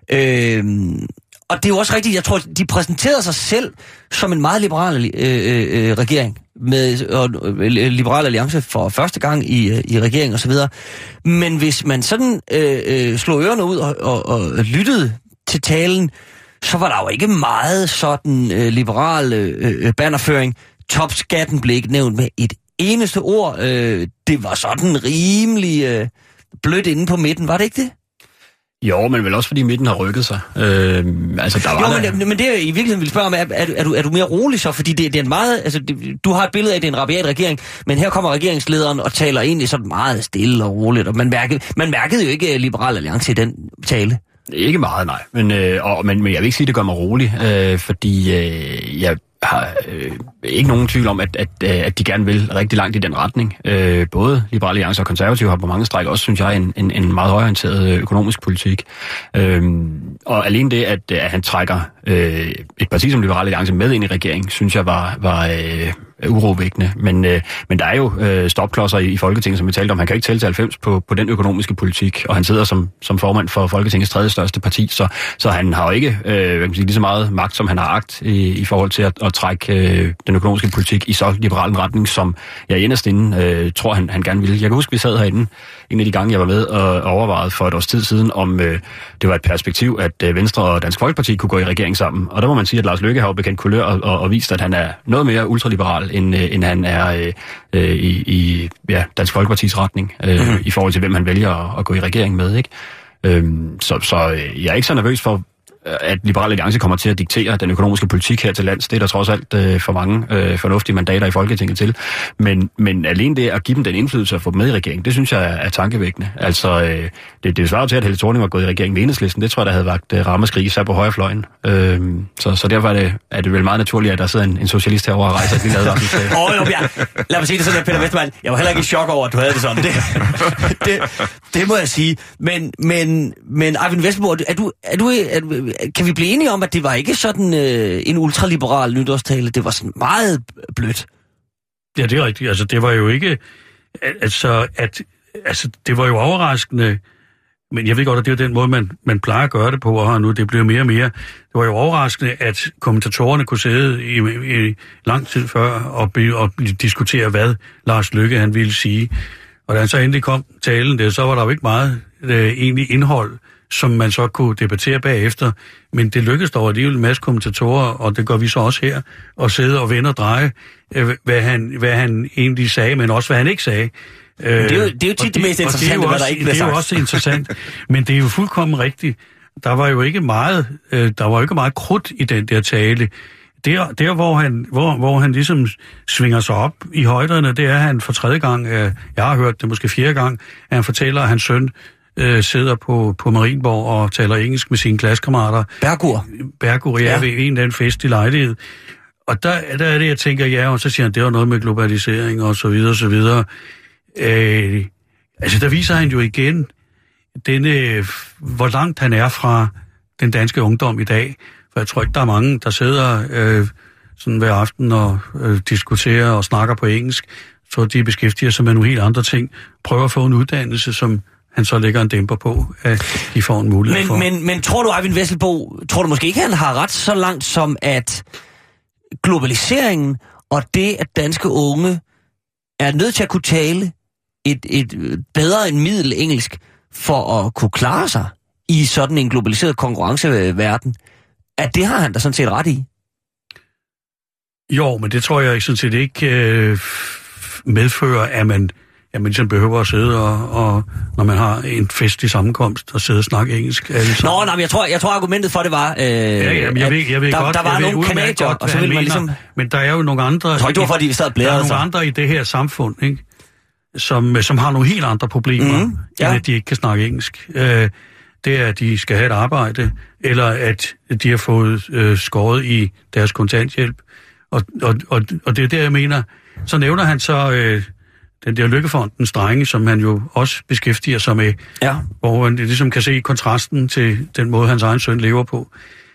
Øh, og det er jo også rigtigt, jeg tror, de præsenterede sig selv som en meget liberal øh, øh, regering, med og, øh, Liberal Alliance for første gang i, øh, i regeringen osv. Men hvis man sådan øh, øh, slog ørerne ud og, og, og lyttede til talen, så var der jo ikke meget sådan øh, liberal øh, bannerføring. Topskatten blev ikke nævnt med et eneste ord. Øh, det var sådan rimelig øh, blødt inde på midten, var det ikke det? Jo, men vel også fordi midten har rykket sig. Øh, altså, der var jo, men, men det jeg i virkeligheden vil spørge om, er, er, er, du, er du mere rolig så? Fordi det, det er en meget... Altså, det, du har et billede af, at det er en rabiat regering, men her kommer regeringslederen og taler egentlig sådan meget stille og roligt, og man mærkede, man mærkede jo ikke Liberal Alliance i den tale. Ikke meget, nej. Men, øh, og, men, men jeg vil ikke sige, at det gør mig rolig, øh, fordi øh, jeg har øh, ikke nogen tvivl om, at, at, at de gerne vil rigtig langt i den retning. Øh, både Liberal Alliance og Konservative har på mange stræk også, synes jeg, en, en, en meget højorienteret økonomisk politik. Øh, og alene det, at, at han trækker øh, et parti som Liberal Alliance med ind i regeringen, synes jeg var... var øh, urovækkende, men, øh, men der er jo øh, stopklodser i, i Folketinget, som vi talte om. Han kan ikke tælle til halvfems på, på den økonomiske politik, og han sidder som, som formand for Folketingets tredje største parti, så, så han har jo ikke øh, kan sige, lige så meget magt, som han har agt i, i forhold til at, at trække øh, den økonomiske politik i så liberal en retning, som jeg inderst inde øh, tror, han, han gerne ville. Jeg kan huske, vi sad herinde en af de gange, jeg var med og overvejede for et års tid siden, om øh, det var et perspektiv, at øh, Venstre og Dansk Folkeparti kunne gå i regering sammen. Og der må man sige, at Lars Løkke har jo bekendt kulør og, og, og vist, at han er noget mere ultraliberal, end, øh, end han er øh, i, i ja, Dansk Folkepartis retning, øh, mm-hmm. i forhold til, hvem han vælger at, at gå i regering med. Ikke? Øh, så så øh, jeg er ikke så nervøs for, at Liberal Alliance kommer til at diktere den økonomiske politik her til lands. Det er der trods alt øh, for mange øh, fornuftige mandater i Folketinget til. Men, men alene det at give dem den indflydelse at få dem med i regeringen, det synes jeg er, er tankevækkende. Altså, øh, det, det svarer til, at Helle Thorning var gået i regeringen med Enhedslisten. Det tror jeg, der havde vagt øh, rammeskrig, især på højrefløjen. Øh, så, så derfor er det, er det vel meget naturligt, at der sidder en, en socialist herovre og rejser et lille advarselsflag. Åh, jo, ja. Lad mig sige det sådan, Peter Westermann. Jeg var heller ikke i chok over, at du havde det sådan. Det, det, det må jeg sige. Men, men, men Eyvind Vesselbo, er du, er du, er du, kan vi blive enige om, at det var ikke sådan øh, en ultraliberal nytårstale? Det var sådan meget blødt. Ja, det er rigtigt. Altså, det var jo ikke... Altså, at, altså, det var jo overraskende, men jeg ved godt, at det er den måde, man, man plejer at gøre det på, og nu det bliver mere og mere. Det var jo overraskende, at kommentatorerne kunne sidde i, i lang tid før og, og diskutere, hvad Lars Løkke han ville sige. Og da han så endelig kom talen der, så var der jo ikke meget øh, egentlig indhold, som man så kunne debattere bagefter. Men det lykkedes dog alligevel en masse kommentatorer, og det gør vi så også her, og sidde og vende og dreje, hvad han, hvad han egentlig sagde, men også hvad han ikke sagde. Det er jo, det er jo tit det mest interessante, hvad der ikke bliver sagt. Det er jo også interessant, men det er jo fuldkommen rigtigt. Der var jo ikke meget, der var jo ikke meget krudt i den der tale. Der, der hvor, han, hvor, hvor han ligesom svinger sig op i højderne, det er, at han for tredje gang, jeg har hørt det måske fjerde gang, at han fortæller, at hans søn øh, sidder på, på Marienborg og taler engelsk med sine klassekammerater. Bergur. Bergur, ja, ja. Ved en eller anden fest i lejlighed. Og der, der er det, jeg tænker, ja, og så siger han, det var noget med globalisering og så videre, og så videre. Øh, altså, der viser han jo igen, denne, hvor langt han er fra den danske ungdom i dag. For jeg tror ikke, der er mange, der sidder øh, sådan hver aften og øh, diskuterer og snakker på engelsk. Så de beskæftiger sig med nogle helt andre ting. Prøver at få en uddannelse, som han så lægger en dæmper på, at de får en mulighed men, for. Men, men tror du, Eyvind Vesselbo, tror du måske ikke, han har ret så langt som, at globaliseringen og det, at danske unge er nødt til at kunne tale et, et bedre end middel engelsk for at kunne klare sig i sådan en globaliseret konkurrenceverden, at det har han da sådan set ret i? Jo, men det tror jeg sådan set ikke øh, medfører, at man, at man ligesom behøver at sidde og, og, når man har en festlig sammenkomst, og sidde og snakke engelsk. Nå, nej, men jeg tror, jeg tror argumentet for det var, øh, ja, jamen, jeg ved, jeg ved der, godt, der var jeg nogle kanadier, og så ville man ligesom... Men der er jo nogle andre... Jeg tror ikke, det var, fordi vi sad og blærede. Der er nogle så. andre i det her samfund, ikke? Som, som har nogle helt andre problemer, mm, ja. end at de ikke kan snakke engelsk. Øh, det er, at de skal have et arbejde, eller at de har fået øh, skåret i deres kontanthjælp. Og, og, og, og det er der, jeg mener. Så nævner han så øh, den der Lykkefondens drenge, som han jo også beskæftiger sig med, ja. hvor han ligesom kan se kontrasten til den måde, hans egen søn lever på.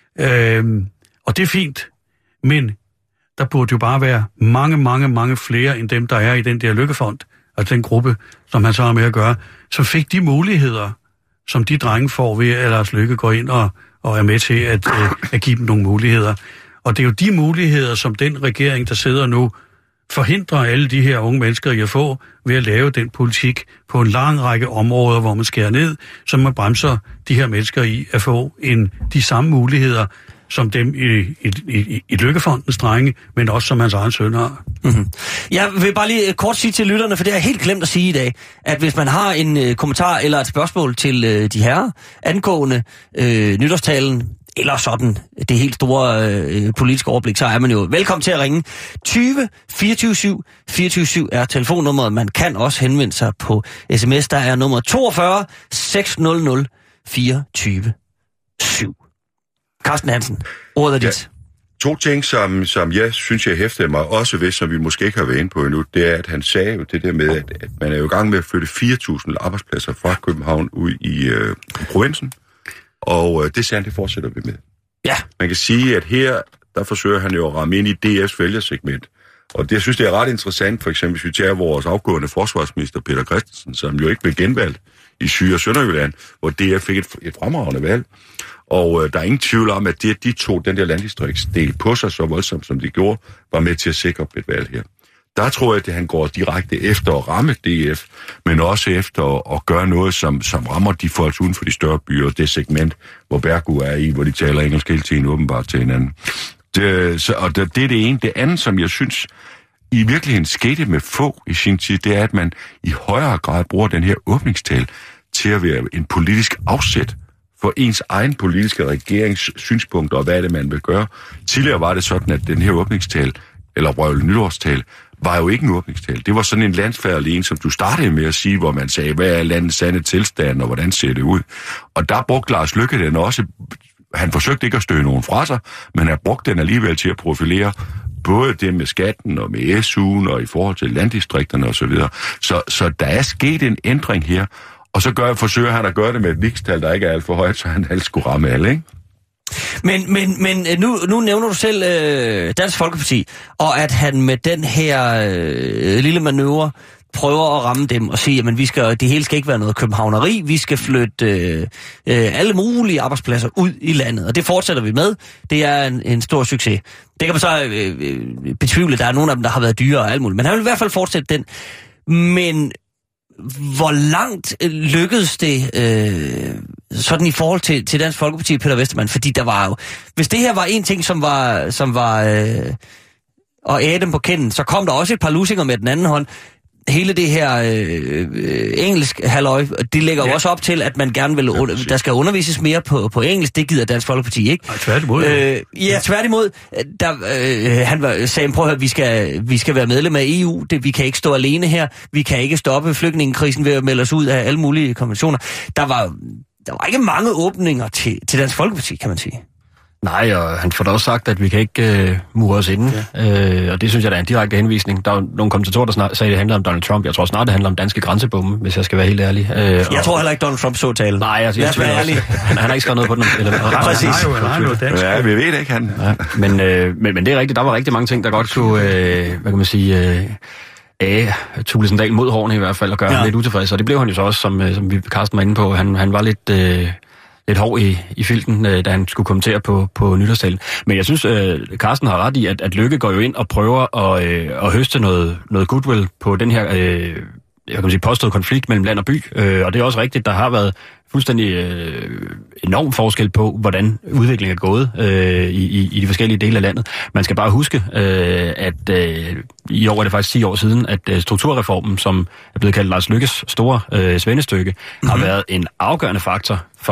Øhm, og det er fint, men der burde jo bare være mange, mange, mange flere end dem, der er i den der Lykkefond, altså den gruppe, som han så har med at gøre, som fik de muligheder, som de drenge får ved, at Lars Løkke går ind og, og er med til at, øh, at give dem nogle muligheder. Og det er jo de muligheder, som den regering, der sidder nu, forhindrer alle de her unge mennesker i at få ved at lave den politik på en lang række områder, hvor man skærer ned, så man bremser de her mennesker i at få en, de samme muligheder, som dem i, i, i, i Lykkefondens drenge, men også som hans egen søn har. Mm-hmm. Jeg vil bare lige kort sige til lytterne, for det er helt glemt at sige i dag, at hvis man har en øh, kommentar eller et spørgsmål til øh, de herrer angående øh, nytårstalen, eller sådan det helt store øh, politiske overblik, så er man jo velkommen til at ringe. tyve fireogtyve syv fireogtyve syv er telefonnummeret. Man kan også henvende sig på sms, der er nummer toogfyrre seks nul nul fireogtyve syv. Carsten Hansen, ordet er dit. Ja. To ting, som, som jeg synes, jeg hæftede mig også ved, som vi måske ikke har været inde på endnu, det er, at han sagde jo det der med, at, at man er jo i gang med at flytte fire tusind arbejdspladser fra København ud i, øh, i provinsen, og øh, det sagde han, det fortsætter vi med. Ja. Man kan sige, at her, der forsøger han jo at ramme ind i D F's vælgersegment, og det, jeg synes, det er ret interessant, for eksempel, hvis vi tager vores afgående forsvarsminister Peter Christensen, som jo ikke blev genvalgt i Syd- og Sønderjylland, hvor D F fik et, et fremragende valg. Og øh, der er ingen tvivl om, at det, de tog den der landdistriktsdel på sig så voldsomt, som de gjorde, var med til at sikre et valg her. Der tror jeg, at han går direkte efter at ramme D F, men også efter at, at gøre noget, som, som rammer de folk uden for de større byer, det segment, hvor Bergu er i, hvor de taler engelsk hele tiden åbenbart til hinanden. Det, så, og det, det er det ene. Det andet, som jeg synes i virkeligheden skete med få i sin tid, det er, at man i højere grad bruger den her åbningstal til at være en politisk afsæt for ens egen politiske regerings synspunkter, og hvad er det, man vil gøre. Tidligere var det sådan, at den her åbningstal, eller røvle nytårstal, var jo ikke en åbningstal. Det var sådan en landsfærdig en, som du startede med at sige, hvor man sagde, hvad er landets sande tilstand, og hvordan ser det ud. Og der brugte Lars Løkke den også. Han forsøgte ikke at støde nogen fra sig, men han brugte den alligevel til at profilere både det med skatten og med S U'en og i forhold til landdistrikterne osv. Så, så der er sket en ændring her, og så gør, forsøger han at gøre det med et vikstal, der ikke er alt for højt, så han helst skulle ramme alle, ikke? Men, men, men nu, nu nævner du selv øh, Dansk Folkeparti, og at han med den her øh, lille manøvre prøver at ramme dem og sige, at vi skal, det hele skal ikke være noget københavneri, vi skal flytte øh, øh, alle mulige arbejdspladser ud i landet, og det fortsætter vi med. Det er en, en stor succes. Det kan man så øh, øh, betvivle, der er nogle af dem, der har været dyre og alt muligt, men han vil i hvert fald fortsætte den. Men hvor langt lykkedes det øh, sådan i forhold til, til Dansk Folkeparti, Peter Westermann? Fordi der var jo, hvis det her var en ting, som var, som var øh, og æde dem på kenden, så kom der også et par lusinger med den anden hånd. Hele det her øh, øh, engelsk halløj, det lægger ja. jo også op til, at man gerne vil, under, der skal undervises mere på, på engelsk. Det gider Dansk Folkeparti ikke. Nej, tværtimod. Øh, ja, tværtimod. Der, øh, han var, sagde, prøv at høre, vi skal, vi skal være medlem af E U. Det, vi kan ikke stå alene her. Vi kan ikke stoppe flygtningekrisen ved at melde os ud af alle mulige konventioner. Der var, der var ikke mange åbninger til, til Dansk Folkeparti, kan man sige. Nej, og han får da også sagt, at vi kan ikke øh, mure os inden, ja. øh, og det synes jeg, der er en direkte henvisning. Der er nogle kommentatorer, der snart sagde, at det handler om Donald Trump. Jeg tror snart, det handler om danske grænsebomme, hvis jeg skal være helt ærlig. Øh, jeg og... tror heller ikke, Donald Trump så talen. Nej, altså, jeg, jeg er ærlig. Han, han har ikke skrevet noget på den. Eller, ja, præcis. Han er jo ja, vi ved ikke, han... Ja, men, øh, men, men det er rigtigt, der var rigtig mange ting, der godt kunne, øh, hvad kan man sige... Øh, af Thulesen Dahl mod hårene i hvert fald, og gøre ja. ham lidt utilfreds. Og det blev han jo så også, som, som vi Carsten var inde på. Han, han var lidt... Øh, lidt hård i, i filten, øh, da han skulle kommentere på, på nytårstalen. Men jeg synes, øh, Carsten har ret i, at, at Løkke går jo ind og prøver at, øh, at høste noget, noget goodwill på den her øh, jeg kan sige, påståede konflikt mellem land og by. Øh, og det er også rigtigt, der har været fuldstændig øh, enorm forskel på, hvordan udviklingen er gået øh, i, i de forskellige dele af landet. Man skal bare huske, øh, at øh, i år er det faktisk ti år siden, at øh, strukturreformen, som er blevet kaldt Lars Løkkes store øh, svendestykke, mm-hmm. har været en afgørende faktor for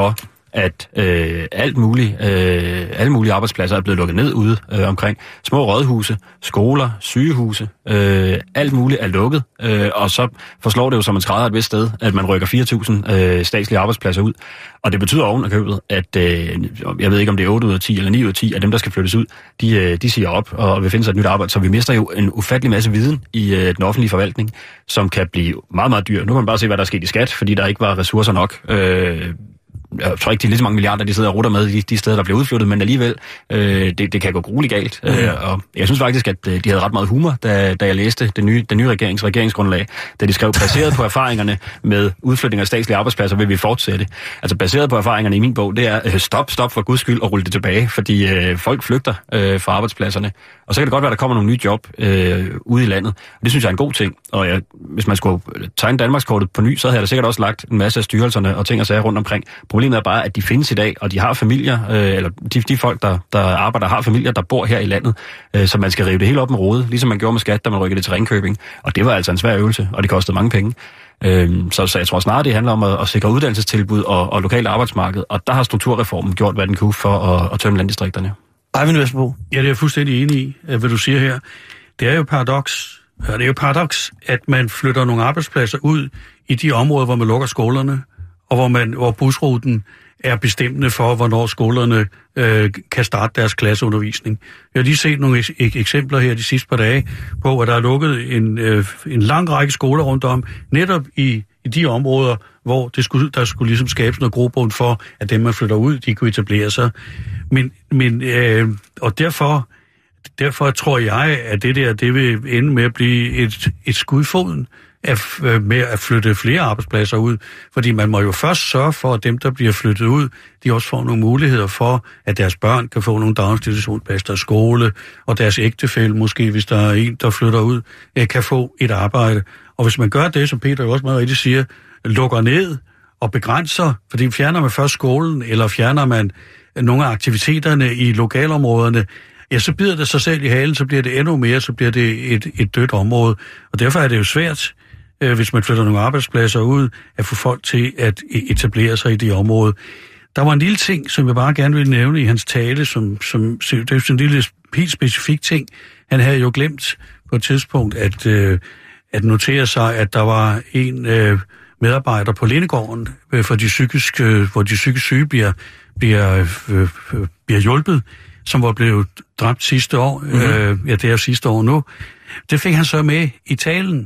at øh, alt muligt, øh, alle mulige arbejdspladser er blevet lukket ned ude øh, omkring. Små rådhuse, skoler, sygehuse, øh, alt muligt er lukket, øh, og så forslår det jo som en skrædder et vist sted, at man rykker fire tusind øh, statslige arbejdspladser ud. Og det betyder oven af købet, at øh, jeg ved ikke, om det er otte ud af ti eller ni ud af ti af dem, der skal flyttes ud, de, øh, de siger op og vil finde sig et nyt arbejde. Så vi mister jo en ufattelig masse viden i øh, den offentlige forvaltning, som kan blive meget, meget dyr. Nu kan man bare se, hvad der er sket i skat, fordi der ikke var ressourcer nok. Øh, Jeg tror ikke, de er lige så mange milliarder, de sidder og rutter med de, de steder, der bliver udflyttet, men alligevel, øh, det, det kan gå grueligt galt. Mm. Øh, og jeg synes faktisk, at de havde ret meget humor, da, da jeg læste den nye, den nye regerings regeringsgrundlag, da de skrev, baseret på erfaringerne med udflytning af statslige arbejdspladser, vil vi fortsætte. Altså baseret på erfaringerne i min bog, det er øh, stop, stop for guds skyld og rulle det tilbage, fordi øh, folk flygter øh, fra arbejdspladserne. Og så kan det godt være, at der kommer nogle nye job øh, ude i landet. Og det synes jeg er en god ting. Og jeg, hvis man skulle tegne Danmarkskortet på ny, så havde jeg da sikkert også lagt en masse af styrelserne og ting og sager rundt omkring. Problemet er bare, at de findes i dag, og de har familier, øh, eller de, de folk, der, der arbejder, har familier, der bor her i landet, øh, så man skal rive det hele op med rode, ligesom man gjorde med skat, da man rykkede det til Ringkøbing. Og det var altså en svær øvelse, og det kostede mange penge. Øh, så, så jeg tror snart, det handler om at, at sikre uddannelsestilbud og, og lokalt arbejdsmarked, og der har strukturreformen gjort, hvad den kunne for at, at tømme landdistrikterne. Eivind Vesselbo. Ja, det er jeg fuldstændig enig i, hvad du siger her. Det er jo paradoks. Ja, det er jo paradoks, at man flytter nogle arbejdspladser ud i de områder, hvor man lukker skolerne, og hvor, man, hvor busruten er bestemmende for, hvornår skolerne øh, kan starte deres klasseundervisning. Jeg har lige set nogle ek- eksempler her de sidste par dage på, at der er lukket en, øh, en lang række skoler rundt om, netop i, i de områder, hvor det skulle, der skulle ligesom skabes noget grobund for, at dem, man flytter ud, de kunne etablere sig. Men, men øh, og derfor, derfor tror jeg, at det der, det vil ende med at blive et, et skud i foden, At, med at flytte flere arbejdspladser ud, fordi man må jo først sørge for, at dem, der bliver flyttet ud, de også får nogle muligheder for, at deres børn kan få nogle daginstitutionsplads, der skole, og deres ægtefælle, måske hvis der er en, der flytter ud, kan få et arbejde. Og hvis man gør det, som Peter jo også meget rigtigt siger, lukker ned og begrænser, fordi fjerner man først skolen, eller fjerner man nogle af aktiviteterne i lokalområderne, ja, så bider det sig selv i halen, så bliver det endnu mere, så bliver det et, et dødt område. Og derfor er det jo svært, øh, hvis man flytter nogle arbejdspladser ud, at få folk til at etablere sig i det område. Der var en lille ting, som jeg bare gerne vil nævne i hans tale, som, som det er sådan en lille helt specifik ting. Han havde jo glemt på et tidspunkt at, øh, at notere sig, at der var en øh, medarbejder på Lindegården, øh, for de psykisk, øh, hvor de psykisk syge bliver, bliver, øh, bliver hjulpet, som var blevet dræbt sidste år, mm-hmm. øh, ja, det er sidste år nu, det fik han så med i talen.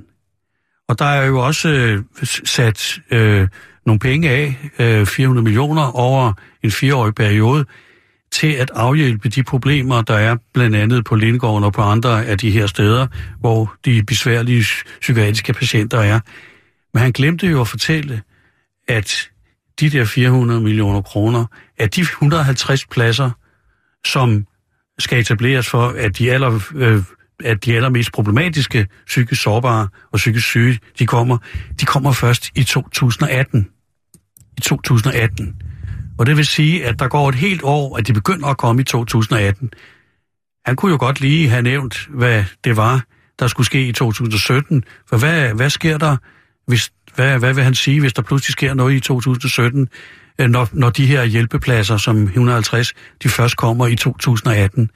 Og der er jo også øh, sat øh, nogle penge af, øh, fire hundrede millioner over en fireårig periode, til at afhjælpe de problemer, der er blandt andet på Lindegården og på andre af de her steder, hvor de besværlige psykiatriske patienter er. Men han glemte jo at fortælle, at de der fire hundrede millioner kroner, at de et hundrede og halvtreds pladser, som skal etableres for, at de, aller, øh, at de allermest problematiske psykisk sårbare og psykisk syge, de kommer, de kommer først i to tusind og atten. I to tusind og atten. Og det vil sige, at der går et helt år, at de begynder at komme i to tusind og atten. Han kunne jo godt lige have nævnt, hvad det var, der skulle ske i to tusind og sytten. For hvad, hvad sker der, hvis, hvad, hvad vil han sige, hvis der pludselig sker noget i to tusind og sytten, når, når de her hjælpepladser, som et hundrede og halvtreds, de først kommer i to tusind og atten.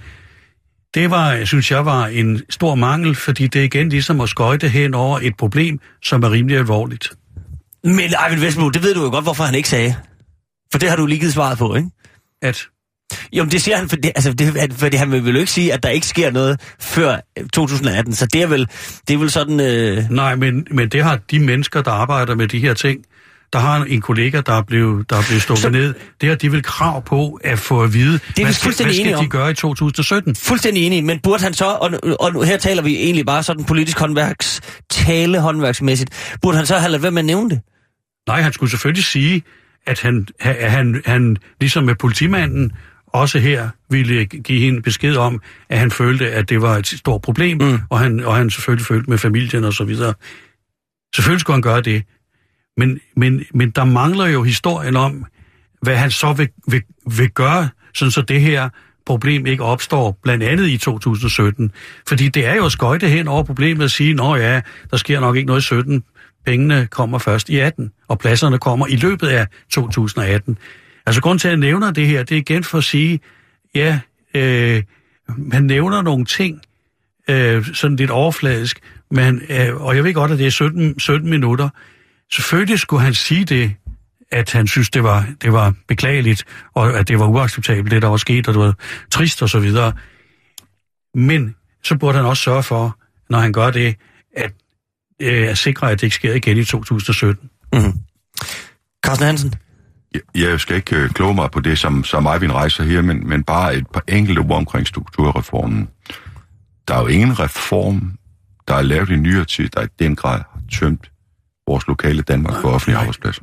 Det var, synes jeg, var en stor mangel, fordi det er igen ligesom at skøjte hen over et problem, som er rimelig alvorligt. Men Eivind Vesselbo, det ved du jo godt, hvorfor han ikke sagde. For det har du lige givet svaret på, ikke? At? Jo, men det siger han, fordi, altså, det, fordi han vil jo ikke sige, at der ikke sker noget før to tusind og atten, så det er vel, det er vel sådan... Øh... Nej, men, men det har de mennesker, der arbejder med de her ting, der har en kollega, der er blevet, der er blevet stukket så... ned, det har de vel krav på at få at vide, det er hvad, skal, hvad skal de gøre i to tusind og sytten? Fuldstændig enig, men burde han så, og, og her taler vi egentlig bare sådan politisk håndværks, tale håndværksmæssigt, burde han så have ladet være med at nævne det? Nej, han skulle selvfølgelig sige, at han, han, han ligesom med politimanden, også her ville give hende besked om, at han følte, at det var et stort problem, mm. og, han, og han selvfølgelig følte med familien og så videre. Selvfølgelig skulle han gøre det. Men, men, men der mangler jo historien om, hvad han så vil, vil, vil gøre, sådan så det her problem ikke opstår, blandt andet i to tusind og sytten. Fordi det er jo at skøjte hen over problemet og sige, nå ja, der sker nok ikke noget i sytten, pengene kommer først i atten, og pladserne kommer i løbet af to tusind og atten. Altså, grund til, at jeg nævner det her, det er igen for at sige, ja, øh, man nævner nogle ting, øh, sådan lidt overfladisk, men, øh, og jeg ved godt, at det er sytten, sytten minutter. Selvfølgelig skulle han sige det, at han synes, det var, det var beklageligt, og at det var uacceptabelt, det der var sket, og det var trist og så videre. Men så burde han også sørge for, når han gør det, at, øh, at sikre, at det ikke sker igen i to tusind og sytten. Mm-hmm. Carsten Hansen? Jeg, jeg skal ikke øh, kloge mig på det, som, som Eivind rejser her, men, men bare et par enkelte ord omkring strukturreformen. Der er jo ingen reform, der er lavet i nyere tid, der i den grad har tømt vores lokale Danmark for offentlige arbejdspladser.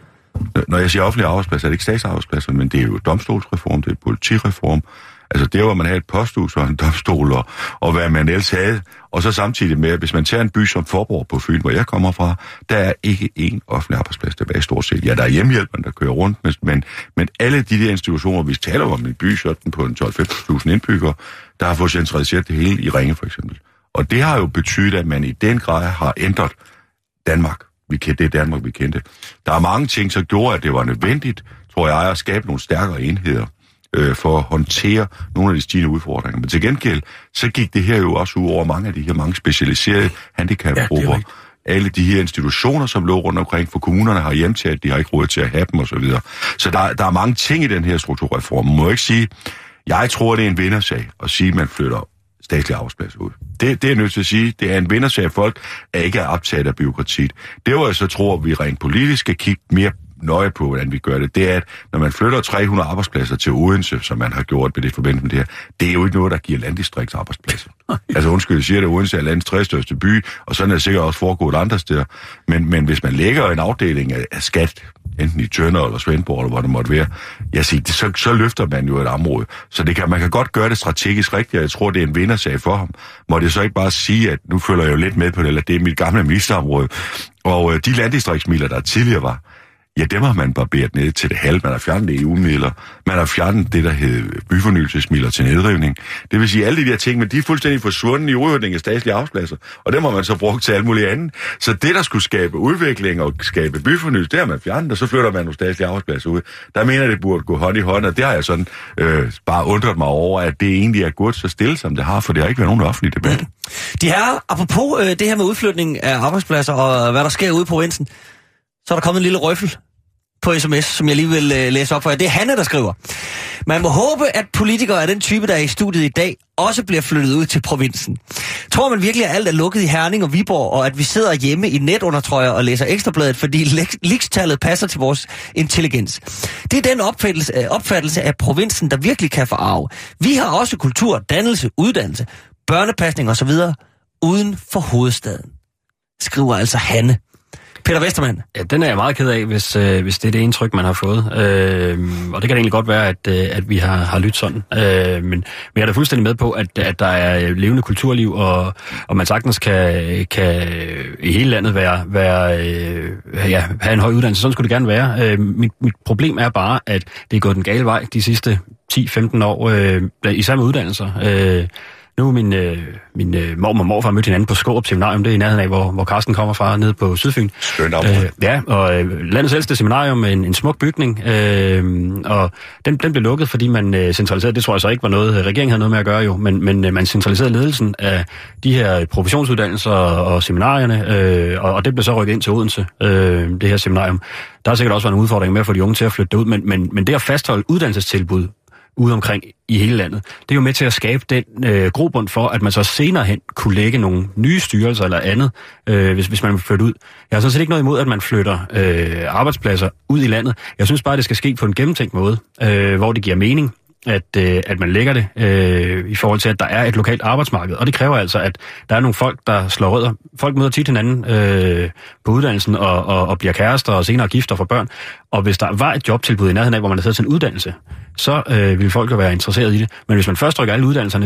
Når jeg siger offentlige arbejdspladser, er det ikke statsarbejdspladser, men det er jo domstolsreform, det er politireform. Altså der, hvor man havde et posthus og en domstol, og, og hvad man ellers havde. Og så samtidig med, at hvis man tager en by som Faaborg på Fyn, hvor jeg kommer fra, der er ikke én offentlig arbejdsplads tilbage stort set. Ja, der er hjemmehjælperen, der kører rundt, men, men alle de der institutioner, vi taler om en by, sådan på en tolv til femten tusind indbyggere, der har fået centraliseret det hele i Ringe for eksempel. Og det har jo betydet, at man i den grad har ændret Danmark. Vi kendte det Danmark, vi kendte. Der er mange ting, som gjorde, at det var nødvendigt, tror jeg, at skabe nogle stærkere enheder øh, for at håndtere nogle af de stigende udfordringer. Men til gengæld, så gik det her jo også ud over mange af de her mange specialiserede handicapgrupper. Ja, alle de her institutioner, som lå rundt omkring, for kommunerne har hjemtaget, de har ikke råd til at have dem osv. Så, så der, der er mange ting i den her strukturreform. Man må ikke sige, jeg tror, det er en vindersag at sige, at man flytter statslige arbejdspladser ud. Det, det er nødt til at sige, det er en vindersag, at folk er ikke er optaget af byråkratiet. Det var jeg så tror, vi rent politisk skal kigge mere nøje på, hvordan vi gør det. Det er, at når man flytter tre hundrede arbejdspladser til Odense, som man har gjort med det forbindelse med det her, det er jo ikke noget, der giver landdistriktsarbejdspladser. Altså undskyld, jeg siger det, Odense er landets tredjestørste by, og sådan er det sikkert også foregået andre steder. Men, men hvis man lægger en afdeling af, af skat, enten i Tønder eller Svendborg, eller hvor det måtte være, jeg siger, det, så, så løfter man jo et område. Så det kan, man kan godt gøre det strategisk rigtigt, og jeg tror, det er en vindersag for ham. Må det så ikke bare sige, at nu følger jeg jo lidt med på det, eller det er mit gamle ministerområde, og øh, de landdistriktsmidler, der tidligere var, ja, dem har man barberet ned til det halve. Man har fjernet E U-midler. Man har fjernet det, der hedder byfornyelsesmidler til nedrivning. Det vil sige, alle de der ting, men de er fuldstændig forsvundet i udvikling af statslige arbejdspladser. Og dem har man så brugt til alt muligt andet. Så det, der skulle skabe udvikling og skabe byfornyelse, det har man fjernet, og så flytter man nogle statslige arbejdspladser ud. Der mener det burde gå hånd i hånd, og det har jeg sådan øh, bare undret mig over, at det egentlig er gået så stille, som det har, for det har ikke været nogen offentlig debat. Mm. De her, apropos øh, det her med udflytning af arbejdspladser og hvad der sker ude på provinsen, så er der kommet en lille røffel på sms, som jeg lige vil øh, læse op for jer. Det er Hanne, der skriver. Man må håbe, at politikere af den type, der er i studiet i dag, også bliver flyttet ud til provinsen. Tror man virkelig, at alt er lukket i Herning og Viborg, og at vi sidder hjemme i netundertrøjer og læser Ekstrabladet, fordi likstallet passer til vores intelligens? Det er den opfattelse, opfattelse af provinsen, der virkelig kan forarve. Vi har også kultur, dannelse, uddannelse, børnepasning osv. uden for hovedstaden. Skriver altså Hanne. Peter Westermann. Ja, den er jeg meget ked af, hvis, øh, hvis det er det indtryk, man har fået. Øh, og det kan egentlig godt være, at, øh, at vi har, har lyttet sådan. Øh, men, men jeg er da fuldstændig med på, at, at der er levende kulturliv, og, og man sagtens kan, kan i hele landet være, være, øh, ja, have en høj uddannelse. Sådan skulle det gerne være. Øh, mit, mit problem er bare, at det er gået den gale vej de sidste ti femten år, øh, især med uddannelser. Øh, Nu er min, øh, min øh, mor og morfar mødt hinanden på Skårup Seminarium, det er i nærheden af, hvor, hvor Carsten kommer fra, nede på Sydfyn. Skønt område. Øh, ja, og øh, landets ældste seminarium med en, en smuk bygning, øh, og den, den blev lukket, fordi man øh, centraliserede, det tror jeg så ikke var noget, regeringen havde noget med at gøre jo, men, men øh, man centraliserede ledelsen af de her professionsuddannelser og, og seminarierne, øh, og, og det blev så rykket ind til Odense, øh, det her seminarium. Der har sikkert også været en udfordring med at få de unge til at flytte derud, men, men, men det at fastholde uddannelsestilbud ude omkring i hele landet. Det er jo med til at skabe den øh, grobund for, at man så senere hen kunne lægge nogle nye styrelser eller andet, øh, hvis, hvis man vil flytte ud. Jeg har sådan set ikke noget imod, at man flytter øh, arbejdspladser ud i landet. Jeg synes bare, det skal ske på en gennemtænkt måde, øh, hvor det giver mening, at, øh, at man lægger det øh, i forhold til, at der er et lokalt arbejdsmarked. Og det kræver altså, at der er nogle folk, der slår rødder. Folk møder tit hinanden øh, på uddannelsen og, og, og bliver kærester og senere gifter for børn. Og hvis der var et jobtilbud i nærheden af, hvor man har taget til en uddannelse, så øh, vil folk jo være interesseret i det. Men hvis man først rykker alle uddannelserne til de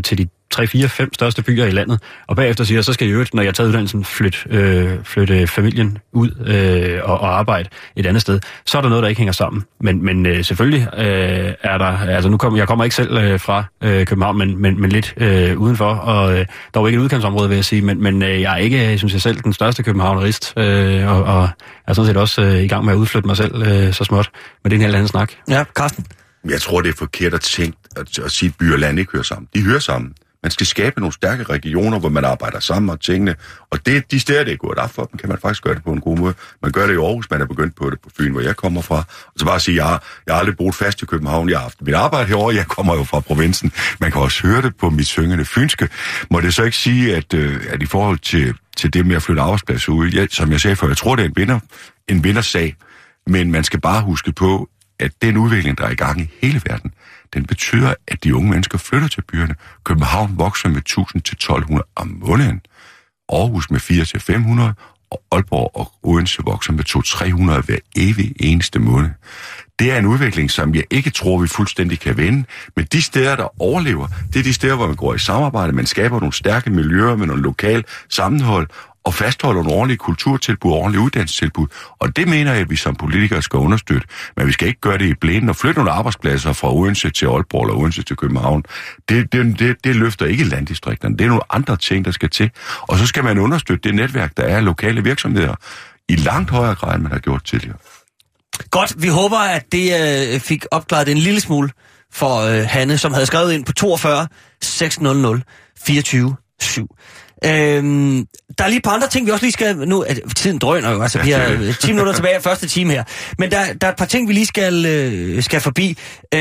tre, fire, fem største byer i landet, og bagefter siger, så skal jeg jo, når jeg tager uddannelsen, flytte, øh, flytte familien ud øh, og, og arbejde et andet sted. Så er der noget, der ikke hænger sammen. Men, men øh, selvfølgelig øh, er der, altså nu kommer jeg kommer ikke selv øh, fra øh, København, men, men, men lidt øh, udenfor, og øh, der er jo ikke et udkantsområde, vil jeg sige, men, men øh, jeg er ikke, synes jeg selv, den største københavnerist, øh, og, og er sådan set også øh, i gang med at udflytte mig selv øh, så småt, men det er en helt anden snak. Ja, Carsten? Jeg tror, det er forkert at tænke at, at sige, at by og land ikke hører sammen. De hører sammen. Man skal skabe nogle stærke regioner, hvor man arbejder sammen og tingene. Og det, de steder, det er gået op for dem, kan man faktisk gøre det på en god måde. Man gør det i Aarhus, man er begyndt på det på Fyn, hvor jeg kommer fra. Og så bare at sige, jeg, jeg har aldrig boet fast i København. Jeg har haft mit arbejde herovre, jeg kommer jo fra provinsen. Man kan også høre det på mit syngende fynske. Må det så ikke sige, at, at i forhold til, til det med at flytte arbejdspladser ud, jeg, som jeg sagde før, jeg tror, det er en, vinder, en vindersag. Men man skal bare huske på, at den udvikling, der er i gang i hele verden, den betyder, at de unge mennesker flytter til byerne. København vokser med tusind til tolv hundrede om måneden. Aarhus med fire til fem hundrede, og Aalborg og Odense vokser med to til tre hundrede hver evig eneste måned. Det er en udvikling, som jeg ikke tror, vi fuldstændig kan vende, men de steder, der overlever, det er de steder, hvor man går i samarbejde, man skaber nogle stærke miljøer med nogle lokale sammenhold, og fastholder nogle ordentlige kulturtilbud og ordentlige uddannelsestilbud. Og det mener jeg, at vi som politikere skal understøtte. Men vi skal ikke gøre det i blænden og flytte nogle arbejdspladser fra Odense til Aalborg eller Odense til København. Det, det, det, det løfter ikke landdistrikterne. Det er nogle andre ting, der skal til. Og så skal man understøtte det netværk, der er lokale virksomheder i langt højere grad, end man har gjort tidligere. Godt, vi håber, at det øh, fik opklaret en lille smule for øh, Hanne, som havde skrevet ind på toogfyrre seks hundrede fireogtyve syv. Øhm, der er lige et par andre ting, vi også lige skal... Nu, at tiden drøner jo, altså vi har ti minutter tilbage af første time her. Men der, der er et par ting, vi lige skal, øh, skal forbi. Øh,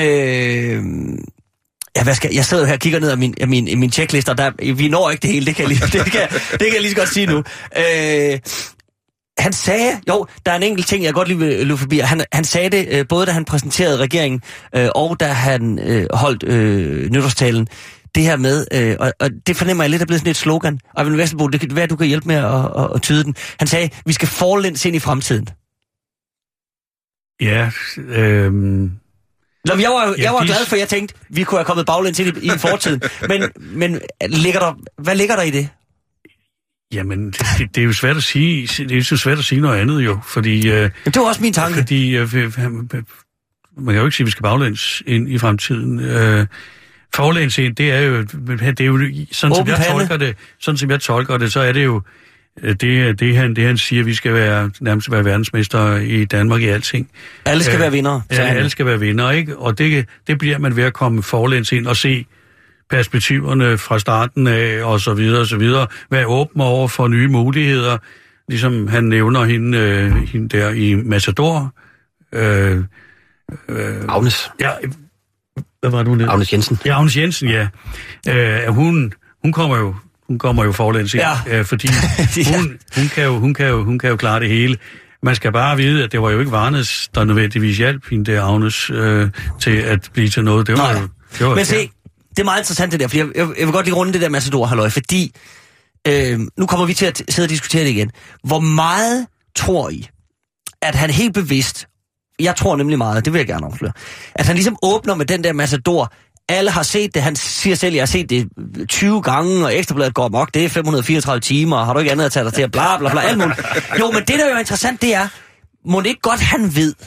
ja, hvad skal, jeg sidder jo her og kigger ned af min, af min, min checkliste, og der, vi når ikke det hele, det kan jeg lige, det kan, det kan jeg lige så godt sige nu. Øh, han sagde, jo, der er en enkelt ting, jeg godt lige vil løbe forbi. Han, han sagde det, øh, både da han præsenterede regeringen, øh, og da han øh, holdt øh, nytårstalen. Det her med, øh, og, og det fornemmer jeg lidt er blevet sådan et slogan. Eyvind Vesselbo, det kan være, du kan hjælpe med at, at, at tyde den. Han sagde, vi skal forlæns ind i fremtiden. Ja, øh... Nå, jeg var, ja, jeg var de... glad for, jeg tænkte, vi kunne have kommet baglæns ind i, i fortiden. men men ligger der, hvad ligger der i det? Jamen, det, det, det er jo svært at sige. Det er jo svært at sige noget andet jo, fordi... Øh, det var også min tanke. Fordi, øh, man kan jo ikke sige, at vi skal baglæns ind i fremtiden. Øh, Forlæns ind, det er jo, det er jo sådan, som jeg tolker det, sådan som jeg tolker det, så er det jo, det, det, han, det han siger, vi skal være, nærmest være verdensmester i Danmark i alting. Alle skal øh, være vinder. Ja, alle skal være vinder, ikke? Og det, det bliver man ved at komme forlæns ind og se perspektiverne fra starten af, og så videre, og så videre. Være åben over for nye muligheder, ligesom han nævner hende, øh, hende der i Matador. Øh, øh, Agnes. Ja, hvad var det, hun hed? Agnes Jensen. Ja, Agnes Jensen, ja. Øh, hun, hun kommer jo, hun kommer jo forlæns ind, ja. øh, fordi hun, hun, kan jo, hun, kan jo, hun kan jo klare det hele. Man skal bare vide, at det var jo ikke Varnes, der nødvendigvis hjalp hende der Agnes øh, til at blive til noget. Det var Nej. jo... Det var, Men se, det er meget interessant det der, fordi jeg, jeg, jeg vil godt lige runde det der Matador, halløj, fordi øh, nu kommer vi til at sidde og diskutere det igen. Hvor meget tror I, at han helt bevidst, jeg tror nemlig meget, det vil jeg gerne afsløre, at han ligesom åbner med den der Matador, alle har set det, han siger selv, jeg har set det tyve gange, og Ekstrabladet går amok, det er fem hundrede og fireogtredive timer, og har du ikke andet at tage dig til, bla bla bla, alt muligt. Jo, men det der jo er interessant, det er, må det ikke godt han ved,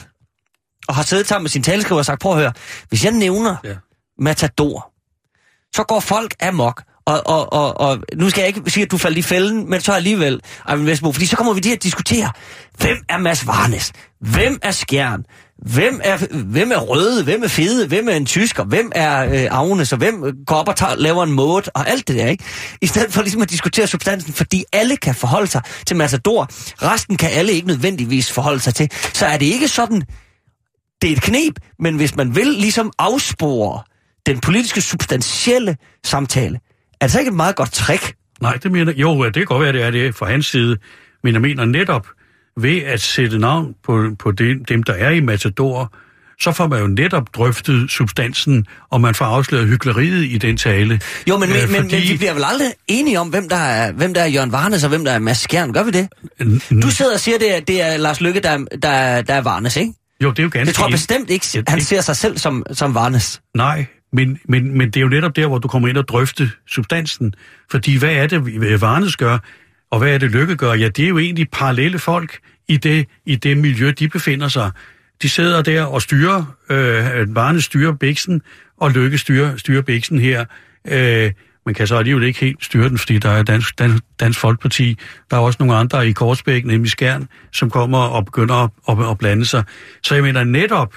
og har siddet sammen med sin taleskriver og sagt, prøv at høre, hvis jeg nævner ja. Matador, så går folk amok. Og, og, og, og nu skal jeg ikke sige, at du faldt i fælden, men så alligevel, Eyvind Vesselbo, fordi så kommer vi til at diskutere, hvem er Mads Varnes? Hvem er Skjern? Hvem er, hvem er Røde? Hvem er Fede? Hvem er en tysker? Hvem er øh, Agnes? Og hvem går op og tager, laver en måde? Og alt det der, ikke? I stedet for ligesom at diskutere substansen, fordi alle kan forholde sig til Matador. Resten kan alle ikke nødvendigvis forholde sig til. Så er det ikke sådan, det er et kneb, men hvis man vil ligesom afspore den politiske substantielle samtale, er det så ikke et meget godt trick? Nej, det mener jo, det kan godt være, det er det fra hans side, men jeg mener netop ved at sætte navn på, på dem, dem, der er i Matador, så får man jo netop drøftet substansen, og man får afsløret hykleriet i den tale. Jo, men, Æh, men, fordi... men vi bliver vel aldrig enige om, hvem der er, hvem der er Jørgen Varnes, og hvem der er Mads Skjern. Gør vi det? N- du sidder og siger, det er, det er Lars Løkke, der, der, der er Varnes, ikke? Jo, det er jo ganske... Det tror jeg bestemt ikke, han ser sig selv som, som Varnes. Nej, Men, men, men det er jo netop der, hvor du kommer ind og drøfte substansen. Fordi hvad er det, Varnes gør, og hvad er det, Løkke gør? Ja, det er jo egentlig parallelle folk i det, i det miljø, de befinder sig. De sidder der og styrer, øh, Varnes styrer Biksen, og Løkke styrer, styrer Biksen her. Øh, man kan så alligevel ikke helt styre den, fordi der er Dansk, Dansk, Dansk Folkeparti. Der er også nogle andre i Korsbæk, nemlig Skjern, som kommer og begynder at, at, at blande sig. Så jeg mener netop,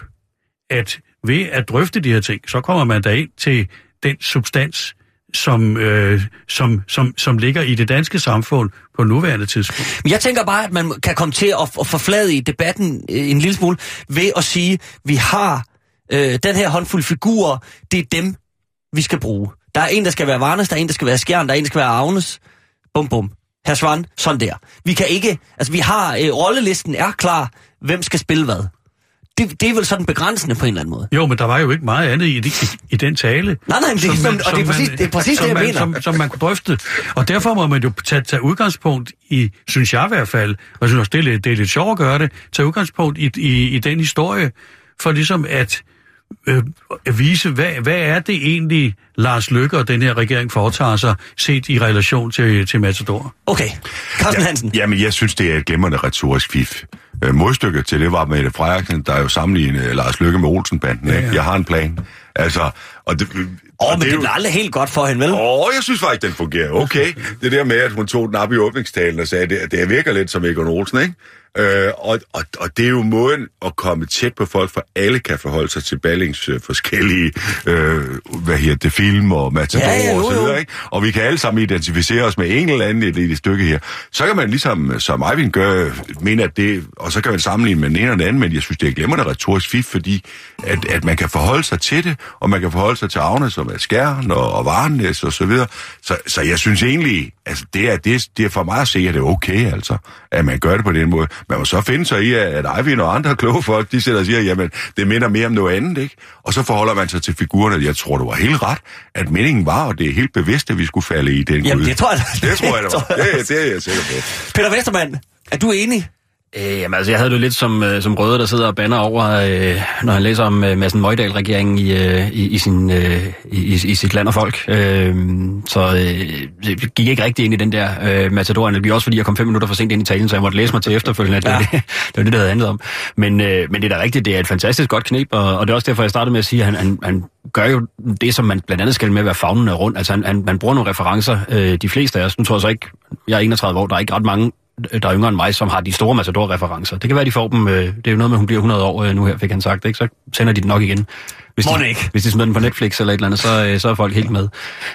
at ved at drøfte de her ting, så kommer man da ind til den substans, som, øh, som, som, som ligger i det danske samfund på nuværende tidspunkt. Men jeg tænker bare, at man kan komme til at, at forflade i debatten en lille smule ved at sige, at vi har øh, den her håndfuld figurer, det er dem, vi skal bruge. Der er en, der skal være Varnes, der er en, der skal være Skjern, der er en, der skal være Agnes. Bum, bum. Herr Svan, sådan der. Vi kan ikke, altså vi har, øh, rollelisten er klar, hvem skal spille hvad. Det, det er vel sådan begrænsende på en eller anden måde. Jo, men der var jo ikke meget andet i, i, i den tale. Nej, nej, men det, som man, og det er præcis, man, det, er præcis det, jeg man, mener. Som, som man kunne drøfte. Og derfor må man jo tage, tage udgangspunkt i, synes jeg i hvert fald, og jeg synes også, det er lidt, det er lidt sjovt at gøre det, tage udgangspunkt i, i, i den historie, for ligesom at øh, vise, hvad, hvad er det egentlig, Lars Løkke og den her regering foretager sig, set i relation til, til Matador. Okay, Carsten Hansen. Ja, jamen, jeg synes, det er et glimrende retorisk fif. Modstykket til det var Mette Frederiksen, der er jo sammenlignet Lars Løkke med Olsenbanden. Ja, ja. Jeg har en plan. Altså, og det, Åh, oh, men det, det er jo aldrig helt godt for hende, vel? Åh, oh, jeg synes faktisk, den fungerer. Okay, det der med, at hun tog den op i åbningstalen og sagde, at det, det virker lidt som Egon Olsen, ikke? Øh, og, og, og det er jo måden at komme tæt på folk, for alle kan forholde sig til Ballings øh, forskellige øh, hvad her, det film og Matador ja, ja, jo, og så videre, ikke? Og vi kan alle sammen identificere os med en eller anden et lille stykke her. Så kan man ligesom, som Eivind gør, mene, at det, og så kan man sammenligne med den ene og den anden, men jeg synes, det er glemrende retorisk fif, fordi at, at man kan forholde sig til det, og man kan forholde sig til Agnes, som er Skjern og, og Varnes og så videre. Så, så jeg synes egentlig, altså det er, det, det er for mig at se, at det er okay, altså, at man gør det på den måde. Man må så finde sig i, at Eivind og andre kloge folk, de sætter og siger, jamen, det minder mere om noget andet, ikke? Og så forholder man sig til figurerne. Jeg tror, du var helt ret, at meningen var, og det er helt bevidst, at vi skulle falde i den. Jamen, det tror jeg Det tror jeg, det var. Det, det er jeg sikker på. Peter Vestermann, er du enig? Øh, jamen, altså, jeg havde det lidt som, øh, som Røde, der sidder og banner over, øh, når han læser om øh, Madsen Møjdal-regeringen i, øh, i, i, sin, øh, i, i sit land og folk. Øh, så øh, det gik ikke rigtig ind i den der øh, Matador-analogi, også fordi jeg kom fem minutter for sent ind i talen, så jeg måtte læse mig til efterfølgende, at det, ja. det, det var det, det havde handlet om. Men, øh, men det er da rigtigt, det er et fantastisk godt knep, og, og det er også derfor, jeg startede med at sige, at han, han, han gør jo det, som man blandt andet skal med at være favnende rundt. Altså, han, han, man bruger nogle referencer, øh, de fleste af os. Nu tror jeg så ikke, jeg er enogtredive år, der er ikke ret mange, der er yngre end mig, som har de store Matador-referencer. Det kan være, de får dem, øh, det er jo noget med, hun bliver hundrede år øh, nu her, fik han sagt, ikke? Så sender de den nok igen. Hvis de, hvis de smider den på Netflix eller et eller andet, så, øh, så er folk helt med.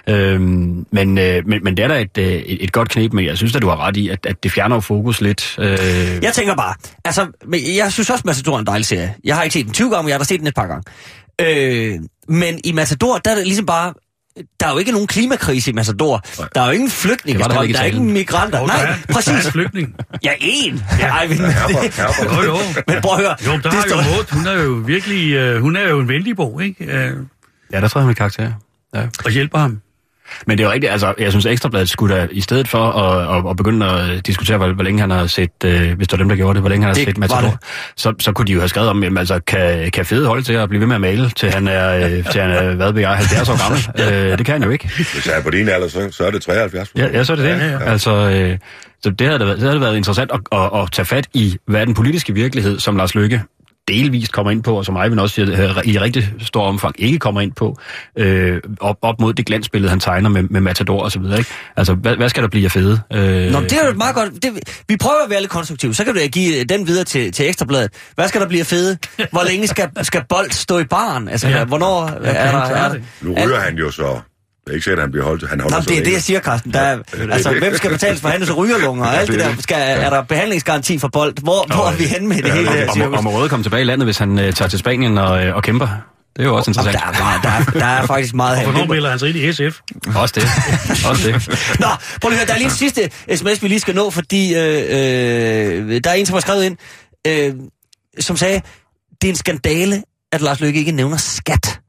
Øhm, men, øh, men, men det er da et, et, et godt knep, men jeg synes, at du har ret i, at, at det fjerner jo fokus lidt. Øh... Jeg tænker bare, altså, jeg synes også, Matador er en dejlig serie. Jeg har ikke set den tyve gange, men jeg har set den et par gange. Øh, men i Matador, der er det ligesom bare, der er jo ikke nogen klimakrise i Matador. Der er jo ingen flygtningestrøm, der, der er ingen migranter. Oh, Nej, der er, præcis. Der er flygtning. Ja, en. Ja, Ej, men, ja, herber, herber. Jo, jo. Men prøv at høre. Jo, der det er jo Maud, hun er jo virkelig, uh, hun er jo en venlig bog, ikke? Uh, ja, der tror jeg med karakter. Ja. Og hjælper ham. Men det er jo rigtigt, altså, jeg synes Ekstrabladet skulle da, i stedet for at, at, at begynde at diskutere, hvor, hvor længe han har set, øh, hvis det var dem, der gjorde det, hvor længe han har det set Matador, så, så kunne de jo have skrevet om, jamen, altså, kan, kan Fede holde til at blive ved med at male, til han er, øh, til han er hvad ved jeg, halvfjerds år gammel? Øh, det kan han jo ikke. Hvis jeg er på din alder, så, så er det treoghalvfjerds. Ja, ja, så er det det. Ja, ja, ja. Altså, øh, så det havde, det havde været interessant at, at, at tage fat i, hvad er den politiske virkelighed, som Lars Løkke delvist kommer ind på, og som Eivind også siger, i rigtig stor omfang ikke kommer ind på, øh, op, op mod det glansbillede, han tegner med, med Matador og så videre, ikke? Altså, hvad, hvad skal der blive af Fede? Øh, Nå, det er jo meget godt. Det, vi prøver at være lidt konstruktive. Så kan du give den videre til, til Ekstrabladet. Hvad skal der blive af Fede? Hvor længe skal, skal Bolt stå i baren? Altså, ja. Hvornår ja, er der... Er, er, nu ryger han jo så... Det er ikke sikkert, at han bliver holdt. Han holder Nå, det er det, jeg siger, Carsten. Der er, altså, hvem skal betales for hans rygerlunger og alt det der? Skal, er der behandlingsgaranti for Bolt? Hvor, hvor er vi henne med det ja, hele her cirkus? Og må Røde komme tilbage i landet, hvis han uh, tager til Spanien og, uh, og kæmper? Det er jo også interessant. Der er, der, er, der er faktisk meget... Og hvornår melder han sig ind i S F? Også det. Også det. Nå, prøv lige at høre. Der er lige en sidste sms, vi lige skal nå, fordi øh, øh, der er en, som har skrevet ind, øh, som sagde, det er en skandale, at Lars Løkke ikke nævner skat.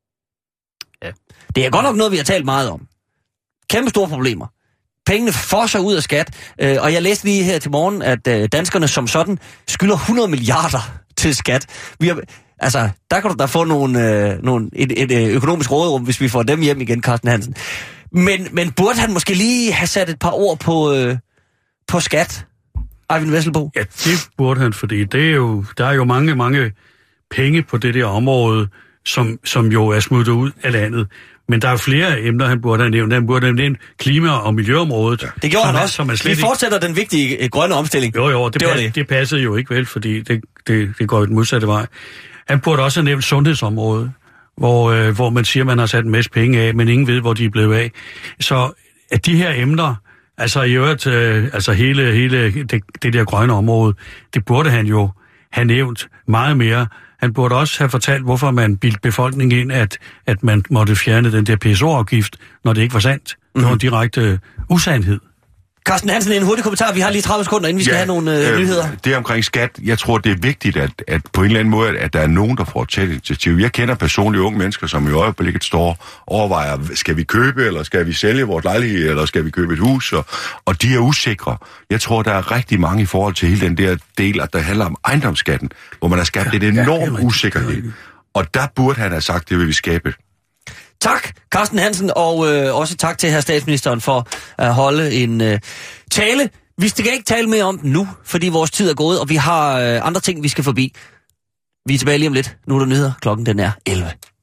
Ja. Det er godt nok noget, vi har talt meget om. Kæmpe store problemer. Pengene fosser ud af skat, øh, og jeg læste lige her til morgen, at øh, danskerne som sådan skylder hundrede milliarder til skat. Vi har, Altså, der kan du da få nogle, øh, nogle, et, et, et økonomisk råderum, hvis vi får dem hjem igen, Carsten Hansen. Men, men burde han måske lige have sat et par ord på, øh, på skat, Eyvind Vesselbo? Ja, det burde han, fordi det er jo, der er jo mange, mange penge på det der område, som, som jo er smuttet ud af landet. Men der er flere emner, han burde have nævnt. Han burde have nævnt klima- og miljøområdet. Det gjorde han også. Som er slet Vi fortsætter ikke... den vigtige grønne omstilling. Jo, jo, det, det, det. det passede jo ikke vel, fordi det, det, det går jo den modsatte vej. Han burde også have nævnt sundhedsområdet, hvor, øh, hvor man siger, man har sat en masse penge af, men ingen ved, hvor de er blevet af. Så at de her emner, altså i øvrigt, øh, altså hele, hele det, det der grønne område, det burde han jo have nævnt meget mere. Han burde også have fortalt, hvorfor man bildte befolkningen ind, at, at man måtte fjerne den der P S O-afgift, når det ikke var sandt. Det var en direkte usandhed. Carsten Hansen, en hurtig kommentar. Vi har lige tredive sekunder, inden vi skal ja, have nogle øh, nyheder. Det omkring skat, jeg tror, det er vigtigt, at, at på en eller anden måde, at der er nogen, der får taget initiativ. Jeg kender personligt unge mennesker, som i øjeblikket står og overvejer, skal vi købe, eller skal vi sælge vores lejlighed, eller skal vi købe et hus, og, og de er usikre. Jeg tror, der er rigtig mange i forhold til hele den der del, at der handler om ejendomsskatten, hvor man har skabt ja, et enormt ja, usikkerhed. Og der burde han have sagt, det vil vi skabe. Tak, Carsten Hansen, og øh, også tak til hr. statsministeren for at holde en øh, tale. Vi skal ikke tale mere om den nu, fordi vores tid er gået, og vi har øh, andre ting, vi skal forbi. Vi er tilbage lige om lidt. Nu er der nyheder. Klokken den er elleve.